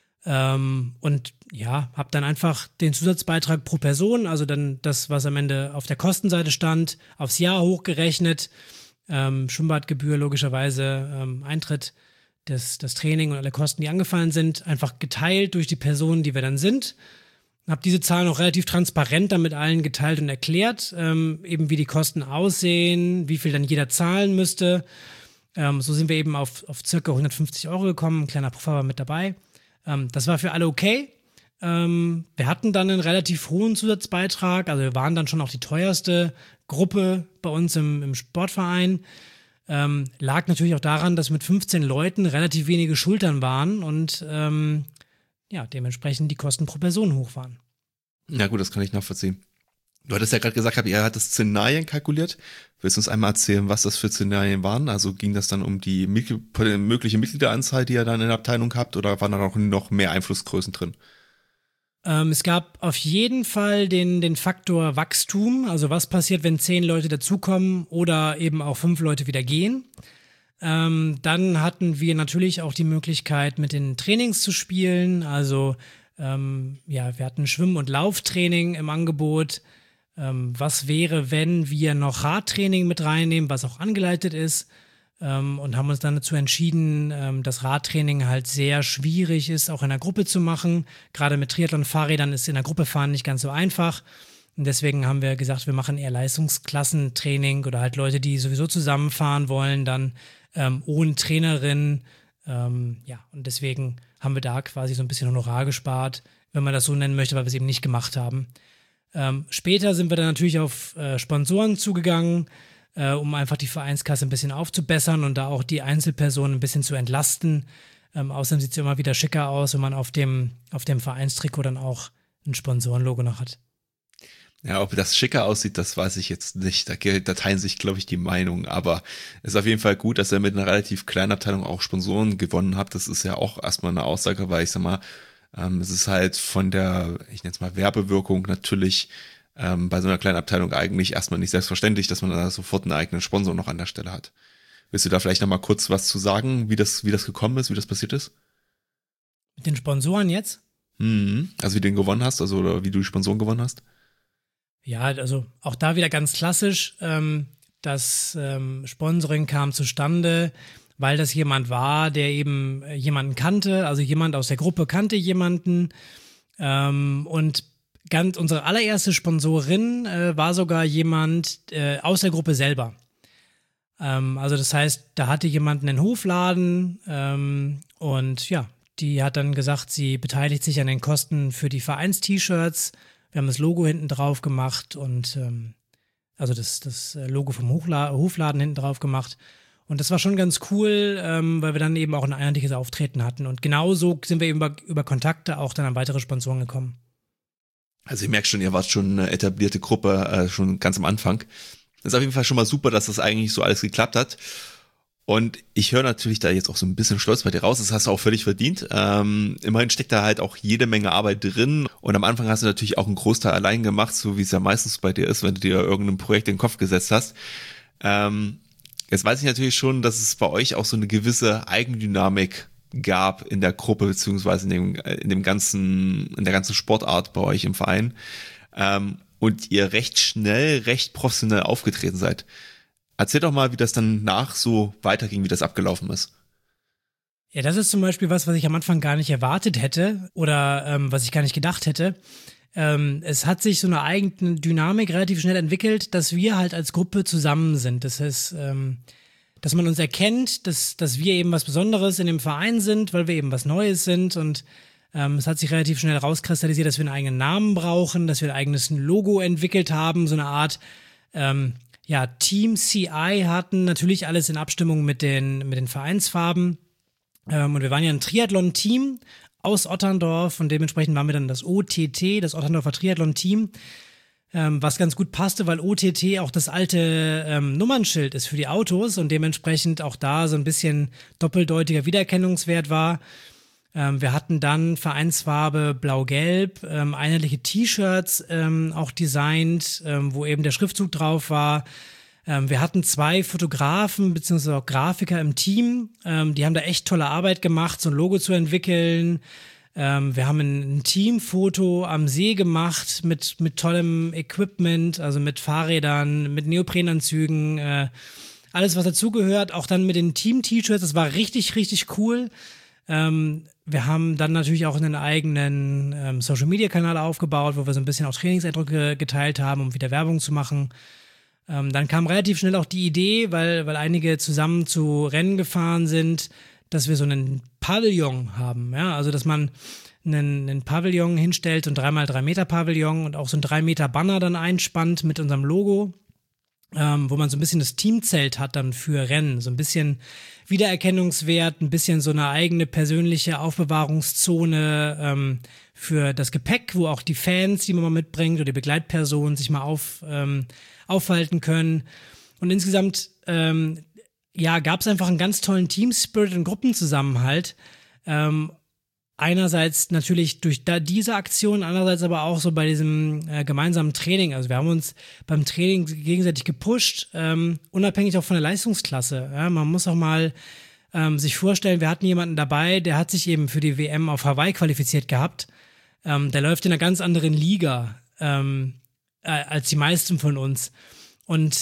Und ja, habe dann einfach den Zusatzbeitrag pro Person, also dann das, was am Ende auf der Kostenseite stand, aufs Jahr hochgerechnet. Schwimmbadgebühr logischerweise, Eintritt, das Training und alle Kosten, die angefallen sind, einfach geteilt durch die Personen, die wir dann sind. Habe diese Zahlen auch relativ transparent dann mit allen geteilt und erklärt, eben wie die Kosten aussehen, wie viel dann jeder zahlen müsste. So sind wir eben auf circa 150 Euro gekommen, ein kleiner Puffer war mit dabei. Das war für alle okay. Wir hatten dann einen relativ hohen Zusatzbeitrag, also wir waren dann schon auch die teuerste Gruppe bei uns im Sportverein. Lag natürlich auch daran, dass mit 15 Leuten relativ wenige Schultern waren und dementsprechend die Kosten pro Person hoch waren. Ja gut, das kann ich nachvollziehen. Du hattest ja gerade gesagt, ihr hattet Szenarien kalkuliert. Willst du uns einmal erzählen, was das für Szenarien waren? Also ging das dann um die mögliche Mitgliederanzahl, die ihr dann in der Abteilung habt, oder waren da noch mehr Einflussgrößen drin? Es gab auf jeden Fall den Faktor Wachstum, also was passiert, wenn 10 Leute dazukommen oder eben auch 5 Leute wieder gehen. Dann hatten wir natürlich auch die Möglichkeit, mit den Trainings zu spielen. Also wir hatten Schwimm- und Lauftraining im Angebot. Was wäre, wenn wir noch Radtraining mit reinnehmen, was auch angeleitet ist, und haben uns dann dazu entschieden, dass Radtraining halt sehr schwierig ist, auch in der Gruppe zu machen. Gerade mit Triathlon-Fahrrädern ist in der Gruppe fahren nicht ganz so einfach. Und deswegen haben wir gesagt, wir machen eher Leistungsklassentraining oder halt Leute, die sowieso zusammenfahren wollen, dann ohne Trainerin. Und deswegen haben wir da quasi so ein bisschen Honorar gespart, wenn man das so nennen möchte, weil wir es eben nicht gemacht haben. Später sind wir dann natürlich auf Sponsoren zugegangen, um einfach die Vereinskasse ein bisschen aufzubessern und da auch die Einzelpersonen ein bisschen zu entlasten. Außerdem sieht es ja immer wieder schicker aus, wenn man auf dem Vereinstrikot dann auch ein Sponsorenlogo noch hat. Ja, ob das schicker aussieht, das weiß ich jetzt nicht. Da teilen sich, glaube ich, die Meinungen. Aber es ist auf jeden Fall gut, dass ihr mit einer relativ kleinen Abteilung auch Sponsoren gewonnen habt. Das ist ja auch erstmal eine Aussage, weil ich sag mal, es ist halt von der, ich nenne es mal Werbewirkung natürlich bei so einer kleinen Abteilung eigentlich erstmal nicht selbstverständlich, dass man da sofort einen eigenen Sponsor noch an der Stelle hat. Willst du da vielleicht nochmal kurz was zu sagen, wie das gekommen ist, wie das passiert ist? Mit den Sponsoren jetzt? Also wie du den gewonnen hast, also oder wie du die Sponsoren gewonnen hast? Ja, also auch da wieder ganz klassisch. Das Sponsoring kam zustande, weil das jemand war, der eben jemanden kannte, also jemand aus der Gruppe kannte jemanden. Und unsere allererste Sponsorin war sogar jemand aus der Gruppe selber. Also das heißt, da hatte jemand einen Hofladen und ja, die hat dann gesagt, sie beteiligt sich an den Kosten für die Vereins-T-Shirts. Wir haben das Logo hinten drauf gemacht und also das Logo vom Hofladen hinten drauf gemacht. Und das war schon ganz cool, weil wir dann eben auch ein einheitliches Auftreten hatten. Und genauso sind wir eben über Kontakte auch dann an weitere Sponsoren gekommen. Also ich merke schon, ihr wart schon eine etablierte Gruppe, schon ganz am Anfang. Das ist auf jeden Fall schon mal super, dass das eigentlich so alles geklappt hat. Und ich höre natürlich da jetzt auch so ein bisschen stolz bei dir raus. Das hast du auch völlig verdient. Immerhin steckt da halt auch jede Menge Arbeit drin. Und am Anfang hast du natürlich auch einen Großteil allein gemacht, so wie es ja meistens bei dir ist, wenn du dir irgendein Projekt in den Kopf gesetzt hast. Jetzt weiß ich natürlich schon, dass es bei euch auch so eine gewisse Eigendynamik gab in der Gruppe, beziehungsweise in der ganzen Sportart bei euch im Verein. Und ihr recht schnell, recht professionell aufgetreten seid. Erzähl doch mal, wie das dann so weiterging, wie das abgelaufen ist. Ja, das ist zum Beispiel was ich am Anfang gar nicht erwartet hätte oder was ich gar nicht gedacht hätte. Es hat sich so eine eigene Dynamik relativ schnell entwickelt, dass wir halt als Gruppe zusammen sind. Das heißt, dass man uns erkennt, dass wir eben was Besonderes in dem Verein sind, weil wir eben was Neues sind und es hat sich relativ schnell rauskristallisiert, dass wir einen eigenen Namen brauchen, dass wir ein eigenes Logo entwickelt haben, so eine Art Team CI hatten, natürlich alles in Abstimmung mit den Vereinsfarben. Und wir waren ja ein Triathlon-Team, aus Otterndorf und dementsprechend waren wir dann das OTT, das Otterndorfer Triathlon-Team, was ganz gut passte, weil OTT auch das alte Nummernschild ist für die Autos und dementsprechend auch da so ein bisschen doppeldeutiger Wiedererkennungswert war. Wir hatten dann Vereinsfarbe blau-gelb, einheitliche T-Shirts auch designt, wo eben der Schriftzug drauf war. Wir hatten 2 Fotografen bzw. auch Grafiker im Team, die haben da echt tolle Arbeit gemacht, so ein Logo zu entwickeln. Wir haben ein Teamfoto am See gemacht mit tollem Equipment, also mit Fahrrädern, mit Neoprenanzügen, alles was dazugehört, auch dann mit den Team-T-Shirts, das war richtig, richtig cool. Wir haben dann natürlich auch einen eigenen Social-Media-Kanal aufgebaut, wo wir so ein bisschen auch Trainingseindrücke geteilt haben, um wieder Werbung zu machen. Dann kam relativ schnell auch die Idee, weil einige zusammen zu Rennen gefahren sind, dass wir so einen Pavillon haben. Ja? Also, dass man einen Pavillon hinstellt, so ein 3x3 Meter Pavillon und auch so ein 3 Meter Banner dann einspannt mit unserem Logo, wo man so ein bisschen das Teamzelt hat dann für Rennen. So ein bisschen Wiedererkennungswert, ein bisschen so eine eigene persönliche Aufbewahrungszone für das Gepäck, wo auch die Fans, die man mal mitbringt oder die Begleitpersonen sich mal aufhalten können. Und insgesamt gab es einfach einen ganz tollen Team-Spirit und Gruppenzusammenhalt. Einerseits natürlich durch diese Aktion, andererseits aber auch so bei diesem gemeinsamen Training. Also wir haben uns beim Training gegenseitig gepusht, unabhängig auch von der Leistungsklasse. Ja, man muss auch mal sich vorstellen, wir hatten jemanden dabei, der hat sich eben für die WM auf Hawaii qualifiziert gehabt. Der läuft in einer ganz anderen Liga als die meisten von uns. Und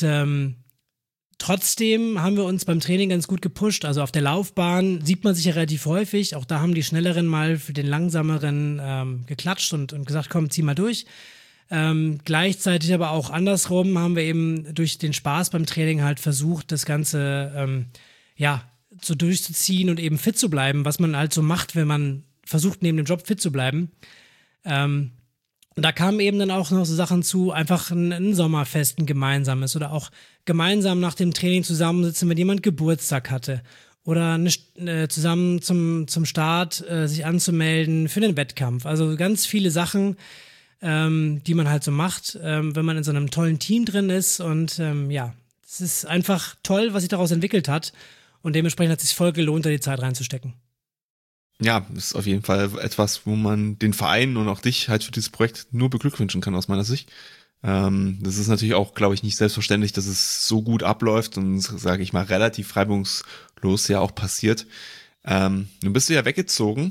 trotzdem haben wir uns beim Training ganz gut gepusht. Also auf der Laufbahn sieht man sich ja relativ häufig. Auch da haben die Schnelleren mal für den Langsameren geklatscht und gesagt, komm, zieh mal durch. Gleichzeitig aber auch andersrum haben wir eben durch den Spaß beim Training halt versucht, das Ganze so durchzuziehen und eben fit zu bleiben, was man halt so macht, wenn man versucht, neben dem Job fit zu bleiben. Und da kamen eben dann auch noch so Sachen zu, einfach ein Sommerfest, ein gemeinsames oder auch gemeinsam nach dem Training zusammensitzen, wenn jemand Geburtstag hatte oder zusammen zum Start sich anzumelden für den Wettkampf. Also ganz viele Sachen, die man halt so macht, wenn man in so einem tollen Team drin ist und es ist einfach toll, was sich daraus entwickelt hat und dementsprechend hat es sich voll gelohnt, da die Zeit reinzustecken. Ja, ist auf jeden Fall etwas, wo man den Verein und auch dich halt für dieses Projekt nur beglückwünschen kann aus meiner Sicht. Das ist natürlich auch, glaube ich, nicht selbstverständlich, dass es so gut abläuft und, sage ich mal, relativ reibungslos ja auch passiert. Nun bist du ja weggezogen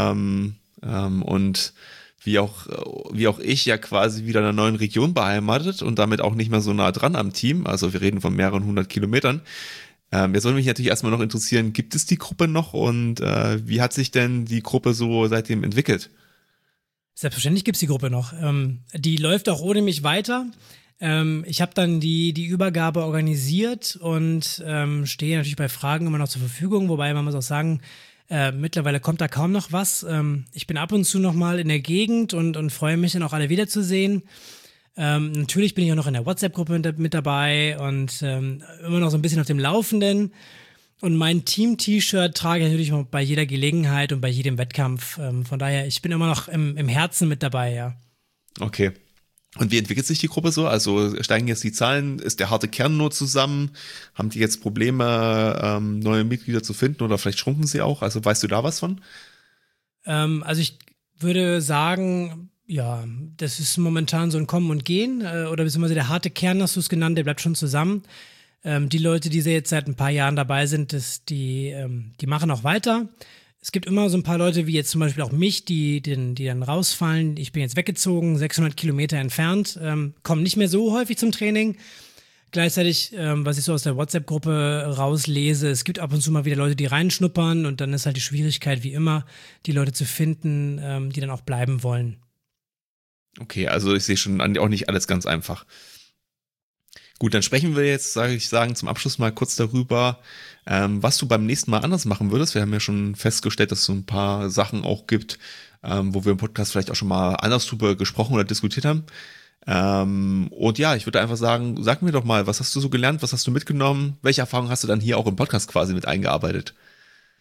und wie auch ich ja quasi wieder in einer neuen Region beheimatet und damit auch nicht mehr so nah dran am Team. Also wir reden von mehreren 100 Kilometern. Jetzt soll mich natürlich erstmal noch interessieren, gibt es die Gruppe noch und wie hat sich denn die Gruppe so seitdem entwickelt? Selbstverständlich gibt es die Gruppe noch. Die läuft auch ohne mich weiter. Ich habe dann die Übergabe organisiert und stehe natürlich bei Fragen immer noch zur Verfügung, wobei man muss auch sagen, mittlerweile kommt da kaum noch was. Ich bin ab und zu noch mal in der Gegend und freue mich dann auch alle wiederzusehen. Natürlich bin ich auch noch in der WhatsApp-Gruppe mit dabei und immer noch so ein bisschen auf dem Laufenden. Und mein Team-T-Shirt trage ich natürlich bei jeder Gelegenheit und bei jedem Wettkampf. Von daher, ich bin immer noch im Herzen mit dabei, ja. Okay. Und wie entwickelt sich die Gruppe so? Also steigen jetzt die Zahlen? Ist der harte Kern nur zusammen? Haben die jetzt Probleme, neue Mitglieder zu finden oder vielleicht schrumpfen sie auch? Also weißt du da was von? Also ich würde sagen, ja, das ist momentan so ein Kommen und Gehen oder beziehungsweise der harte Kern, hast du es genannt, der bleibt schon zusammen. Die Leute, die jetzt seit ein paar Jahren dabei sind, die machen auch weiter. Es gibt immer so ein paar Leute, wie jetzt zum Beispiel auch mich, die dann rausfallen. Ich bin jetzt weggezogen, 600 Kilometer entfernt, kommen nicht mehr so häufig zum Training. Gleichzeitig, was ich so aus der WhatsApp-Gruppe rauslese, es gibt ab und zu mal wieder Leute, die reinschnuppern und dann ist halt die Schwierigkeit, wie immer, die Leute zu finden, die dann auch bleiben wollen. Okay, also ich sehe schon auch nicht alles ganz einfach. Gut, dann sprechen wir jetzt, zum Abschluss mal kurz darüber, was du beim nächsten Mal anders machen würdest. Wir haben ja schon festgestellt, dass es so ein paar Sachen auch gibt, wo wir im Podcast vielleicht auch schon mal anders drüber gesprochen oder diskutiert haben. Und ja, ich würde einfach sagen, sag mir doch mal, was hast du so gelernt, was hast du mitgenommen, welche Erfahrungen hast du dann hier auch im Podcast quasi mit eingearbeitet?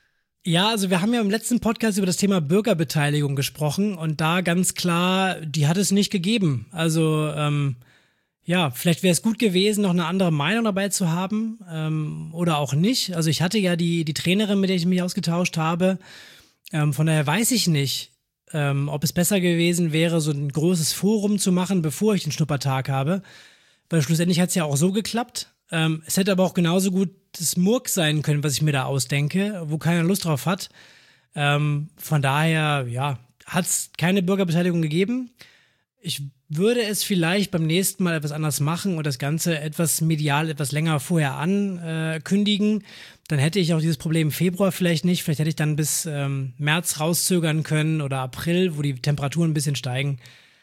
Ja, also wir haben ja im letzten Podcast über das Thema Bürgerbeteiligung gesprochen und da ganz klar, die hat es nicht gegeben. Also ja, vielleicht wäre es gut gewesen, noch eine andere Meinung dabei zu haben oder auch nicht. Also ich hatte ja die Trainerin, mit der ich mich ausgetauscht habe. Von daher weiß ich nicht, ob es besser gewesen wäre, so ein großes Forum zu machen, bevor ich den Schnuppertag habe. Weil schlussendlich hat es ja auch so geklappt. Es hätte aber auch genauso gut das Murks sein können, was ich mir da ausdenke, wo keiner Lust drauf hat. Von daher, ja, hat es keine Bürgerbeteiligung gegeben. Ich würde es vielleicht beim nächsten Mal etwas anders machen und das Ganze etwas medial, etwas länger vorher ankündigen. Dann hätte ich auch dieses Problem im Februar vielleicht nicht. Vielleicht hätte ich dann bis März rauszögern können oder April, wo die Temperaturen ein bisschen steigen.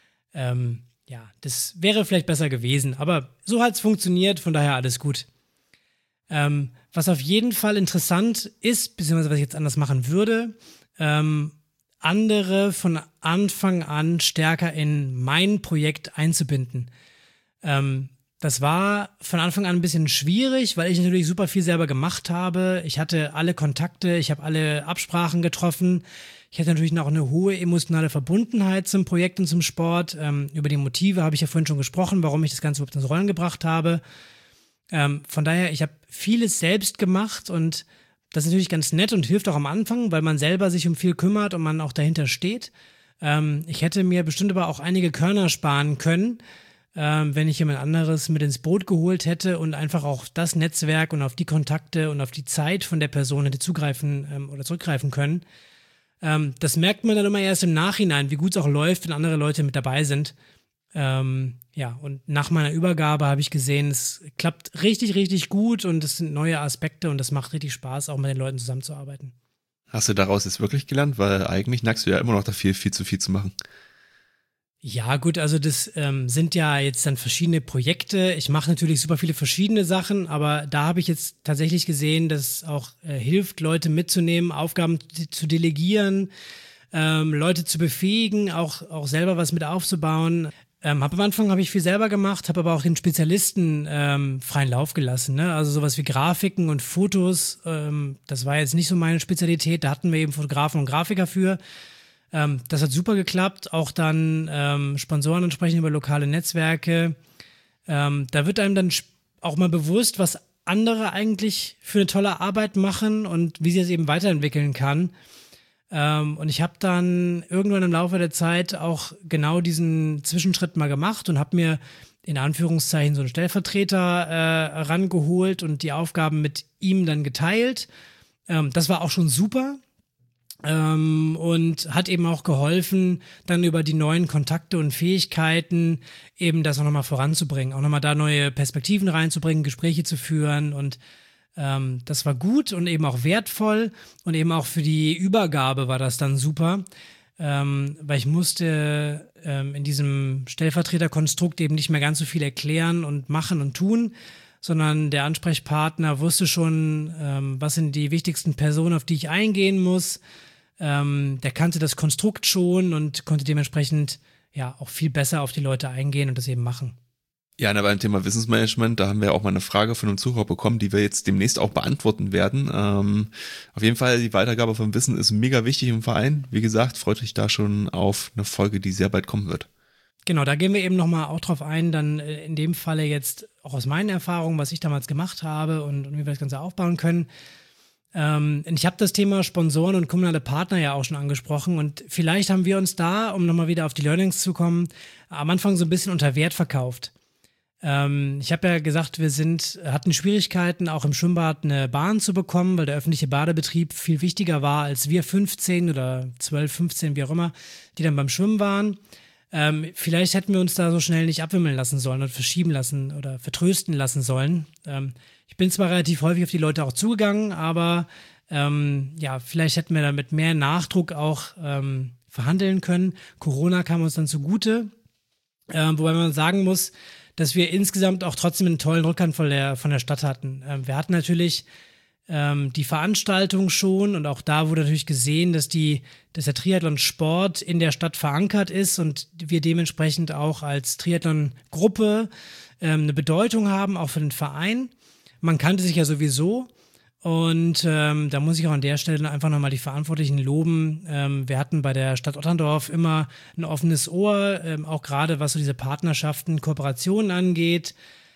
Ja, das wäre vielleicht besser gewesen. Aber so hat es funktioniert, von daher alles gut. Was auf jeden Fall interessant ist, beziehungsweise was ich jetzt anders machen würde, andere von Anfang an stärker in mein Projekt einzubinden. Das war von Anfang an ein bisschen schwierig, weil ich natürlich super viel selber gemacht habe. Ich hatte alle Kontakte, ich habe alle Absprachen getroffen. Ich hatte natürlich noch eine hohe emotionale Verbundenheit zum Projekt und zum Sport. Über die Motive habe ich ja vorhin schon gesprochen, warum ich das Ganze überhaupt ins Rollen gebracht habe. Von daher, ich habe vieles selbst gemacht und das ist natürlich ganz nett und hilft auch am Anfang, weil man selber sich um viel kümmert und man auch dahinter steht. Ich hätte mir bestimmt aber auch einige Körner sparen können, wenn ich jemand anderes mit ins Boot geholt hätte und einfach auch auf das Netzwerk und auf die Kontakte und auf die Zeit von der Person hätte zugreifen oder zurückgreifen können. Das merkt man dann immer erst im Nachhinein, wie gut es auch läuft, wenn andere Leute mit dabei sind. Ja, und nach meiner Übergabe habe ich gesehen, es klappt richtig, richtig gut und es sind neue Aspekte und das macht richtig Spaß, auch mit den Leuten zusammenzuarbeiten. Hast du daraus jetzt wirklich gelernt? Weil eigentlich neigst du ja immer noch dafür, viel zu viel zu machen. Ja, gut, also das sind ja jetzt dann verschiedene Projekte. Ich mache natürlich super viele verschiedene Sachen, aber da habe ich jetzt tatsächlich gesehen, dass es auch hilft, Leute mitzunehmen, Aufgaben zu delegieren, Leute zu befähigen, auch selber was mit aufzubauen. Am Anfang habe ich viel selber gemacht, habe aber auch den Spezialisten freien Lauf gelassen. Ne? Also sowas wie Grafiken und Fotos, das war jetzt nicht so meine Spezialität. Da hatten wir eben Fotografen und Grafiker für. Das hat super geklappt. Auch dann Sponsoren entsprechend über lokale Netzwerke. Da wird einem dann auch mal bewusst, was andere eigentlich für eine tolle Arbeit machen und wie sie es eben weiterentwickeln kann. Und ich habe dann irgendwann im Laufe der Zeit auch genau diesen Zwischenschritt mal gemacht und habe mir in Anführungszeichen so einen Stellvertreter rangeholt und die Aufgaben mit ihm dann geteilt. Das war auch schon super und hat eben auch geholfen, dann über die neuen Kontakte und Fähigkeiten eben das auch nochmal voranzubringen, auch nochmal da neue Perspektiven reinzubringen, Gespräche zu führen und das war gut und eben auch wertvoll und eben auch für die Übergabe war das dann super, weil ich musste in diesem Stellvertreterkonstrukt eben nicht mehr ganz so viel erklären und machen und tun, sondern der Ansprechpartner wusste schon, was sind die wichtigsten Personen, auf die ich eingehen muss. Der kannte das Konstrukt schon und konnte dementsprechend ja auch viel besser auf die Leute eingehen und das eben machen. Ja, aber beim Thema Wissensmanagement, da haben wir auch mal eine Frage von einem Zuhörer bekommen, die wir jetzt demnächst auch beantworten werden. Auf jeden Fall, die Weitergabe von Wissen ist mega wichtig im Verein. Wie gesagt, freut euch da schon auf eine Folge, die sehr bald kommen wird. Genau, da gehen wir eben nochmal auch drauf ein, dann in dem Falle jetzt auch aus meinen Erfahrungen, was ich damals gemacht habe und wie wir das Ganze aufbauen können. Ich habe das Thema Sponsoren und kommunale Partner ja auch schon angesprochen und vielleicht haben wir uns da, um nochmal wieder auf die Learnings zu kommen, am Anfang so ein bisschen unter Wert verkauft. Ich habe ja gesagt, hatten Schwierigkeiten, auch im Schwimmbad eine Bahn zu bekommen, weil der öffentliche Badebetrieb viel wichtiger war als wir 15 oder 12, 15, wie auch immer, die dann beim Schwimmen waren. Vielleicht hätten wir uns da so schnell nicht abwimmeln lassen sollen und verschieben lassen oder vertrösten lassen sollen. Ich bin zwar relativ häufig auf die Leute auch zugegangen, aber ja, vielleicht hätten wir da mit mehr Nachdruck auch verhandeln können. Corona kam uns dann zugute, wobei man sagen muss, dass wir insgesamt auch trotzdem einen tollen Rückhalt von der Stadt hatten. Wir hatten natürlich die Veranstaltung schon und auch da wurde natürlich gesehen, dass der Triathlon-Sport in der Stadt verankert ist und wir dementsprechend auch als Triathlon-Gruppe eine Bedeutung haben, auch für den Verein. Man kannte sich ja sowieso Und da muss ich auch an der Stelle einfach nochmal die Verantwortlichen loben. Wir hatten bei der Stadt Otterndorf immer ein offenes Ohr, auch gerade was so diese Partnerschaften, Kooperationen angeht.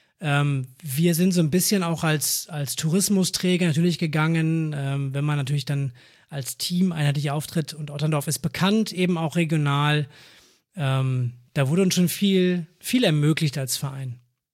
Wir sind so ein bisschen auch als Tourismusträger natürlich gegangen, wenn man natürlich dann als Team einheitlich auftritt, und Otterndorf ist bekannt, eben auch regional. Da wurde uns schon viel ermöglicht als Verein.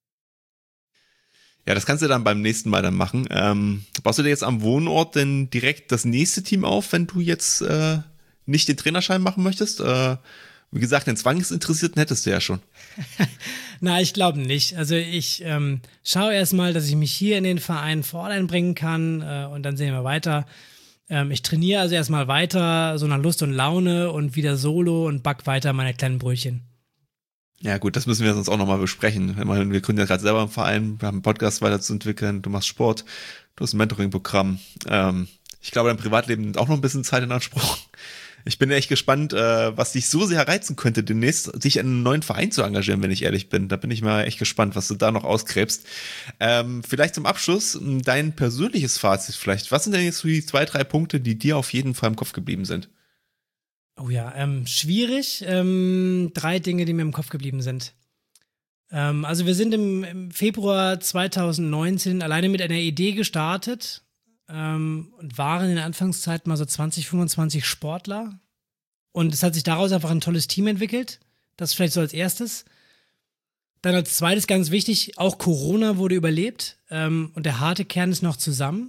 Ja, das kannst du dann beim nächsten Mal dann machen. Baust du dir jetzt am Wohnort denn direkt das nächste Team auf, wenn du jetzt nicht den Trainerschein machen möchtest? Wie gesagt, den Zwangsinteressierten hättest du ja schon. Na, ich glaube nicht. Also ich schaue erstmal, dass ich mich hier in den Verein vor Ort einbringen kann, und dann sehen wir weiter. Ich trainiere also erstmal weiter, so nach Lust und Laune, und wieder solo und back weiter meine kleinen Brötchen. Ja gut, das müssen wir sonst auch nochmal besprechen. Ich meine, wir können ja gerade selber im Verein, wir haben einen Podcast weiterzuentwickeln, du machst Sport, du hast ein Mentoring-Programm. Ich glaube, dein Privatleben nimmt auch noch ein bisschen Zeit in Anspruch. Ich bin echt gespannt, was dich so sehr reizen könnte, demnächst sich in einen neuen Verein zu engagieren, wenn ich ehrlich bin. Da bin ich mal echt gespannt, was du da noch ausgräbst. Vielleicht zum Abschluss dein persönliches Fazit vielleicht. Was sind denn jetzt so die 2, 3 Punkte, die dir auf jeden Fall im Kopf geblieben sind? Oh ja, schwierig. 3 Dinge, die mir im Kopf geblieben sind. Also wir sind im Februar 2019 alleine mit einer Idee gestartet, und waren in der Anfangszeit mal so 20, 25 Sportler. Und es hat sich daraus einfach ein tolles Team entwickelt. Das vielleicht so als erstes. Dann als zweites ganz wichtig, auch Corona wurde überlebt, und der harte Kern ist noch zusammen.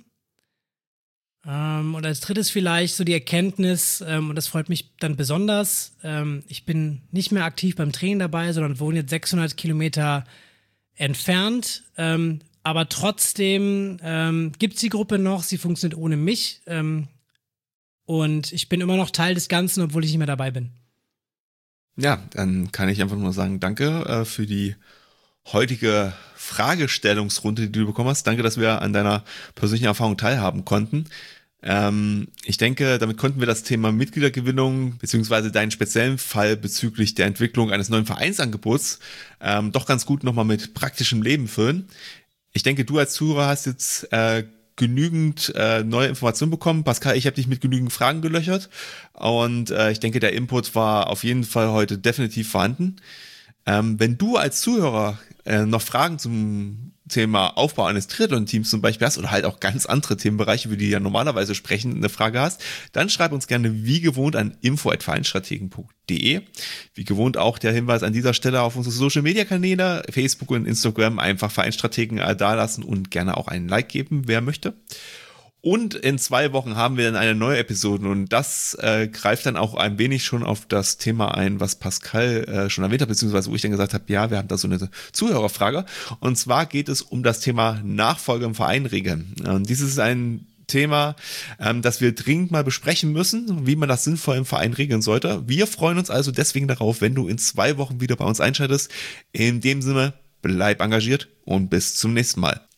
Und als drittes vielleicht so die Erkenntnis, und das freut mich dann besonders, ich bin nicht mehr aktiv beim Training dabei, sondern wohne jetzt 600 Kilometer entfernt, aber trotzdem gibt es die Gruppe noch, sie funktioniert ohne mich, und ich bin immer noch Teil des Ganzen, obwohl ich nicht mehr dabei bin. Ja, dann kann ich einfach nur sagen, danke für die heutige Fragestellungsrunde, die du bekommen hast. Danke, dass wir an deiner persönlichen Erfahrung teilhaben konnten. Ich denke, damit konnten wir das Thema Mitgliedergewinnung beziehungsweise deinen speziellen Fall bezüglich der Entwicklung eines neuen Vereinsangebots doch ganz gut nochmal mit praktischem Leben füllen. Ich denke, du als Zuhörer hast jetzt genügend neue Informationen bekommen. Pascal, ich habe dich mit genügend Fragen gelöchert, und ich denke, der Input war auf jeden Fall heute definitiv vorhanden. Wenn du als Zuhörer noch Fragen zum Thema Aufbau eines Triathlon-Teams zum Beispiel hast oder halt auch ganz andere Themenbereiche, über die ja normalerweise sprechen, eine Frage hast, dann schreib uns gerne wie gewohnt an info@vereinstrategen.de. Wie gewohnt auch der Hinweis an dieser Stelle auf unsere Social-Media-Kanäle, Facebook und Instagram, einfach Vereinstrategen dalassen und gerne auch einen Like geben, wer möchte. Und in 2 Wochen haben wir dann eine neue Episode, und das greift dann auch ein wenig schon auf das Thema ein, was Pascal schon erwähnt hat, beziehungsweise wo ich dann gesagt habe, ja, wir haben da so eine Zuhörerfrage. Und zwar geht es um das Thema Nachfolge im Verein regeln. Dieses ist ein Thema, das wir dringend mal besprechen müssen, wie man das sinnvoll im Verein regeln sollte. Wir freuen uns also deswegen darauf, wenn du in 2 Wochen wieder bei uns einschaltest. In dem Sinne, bleib engagiert und bis zum nächsten Mal.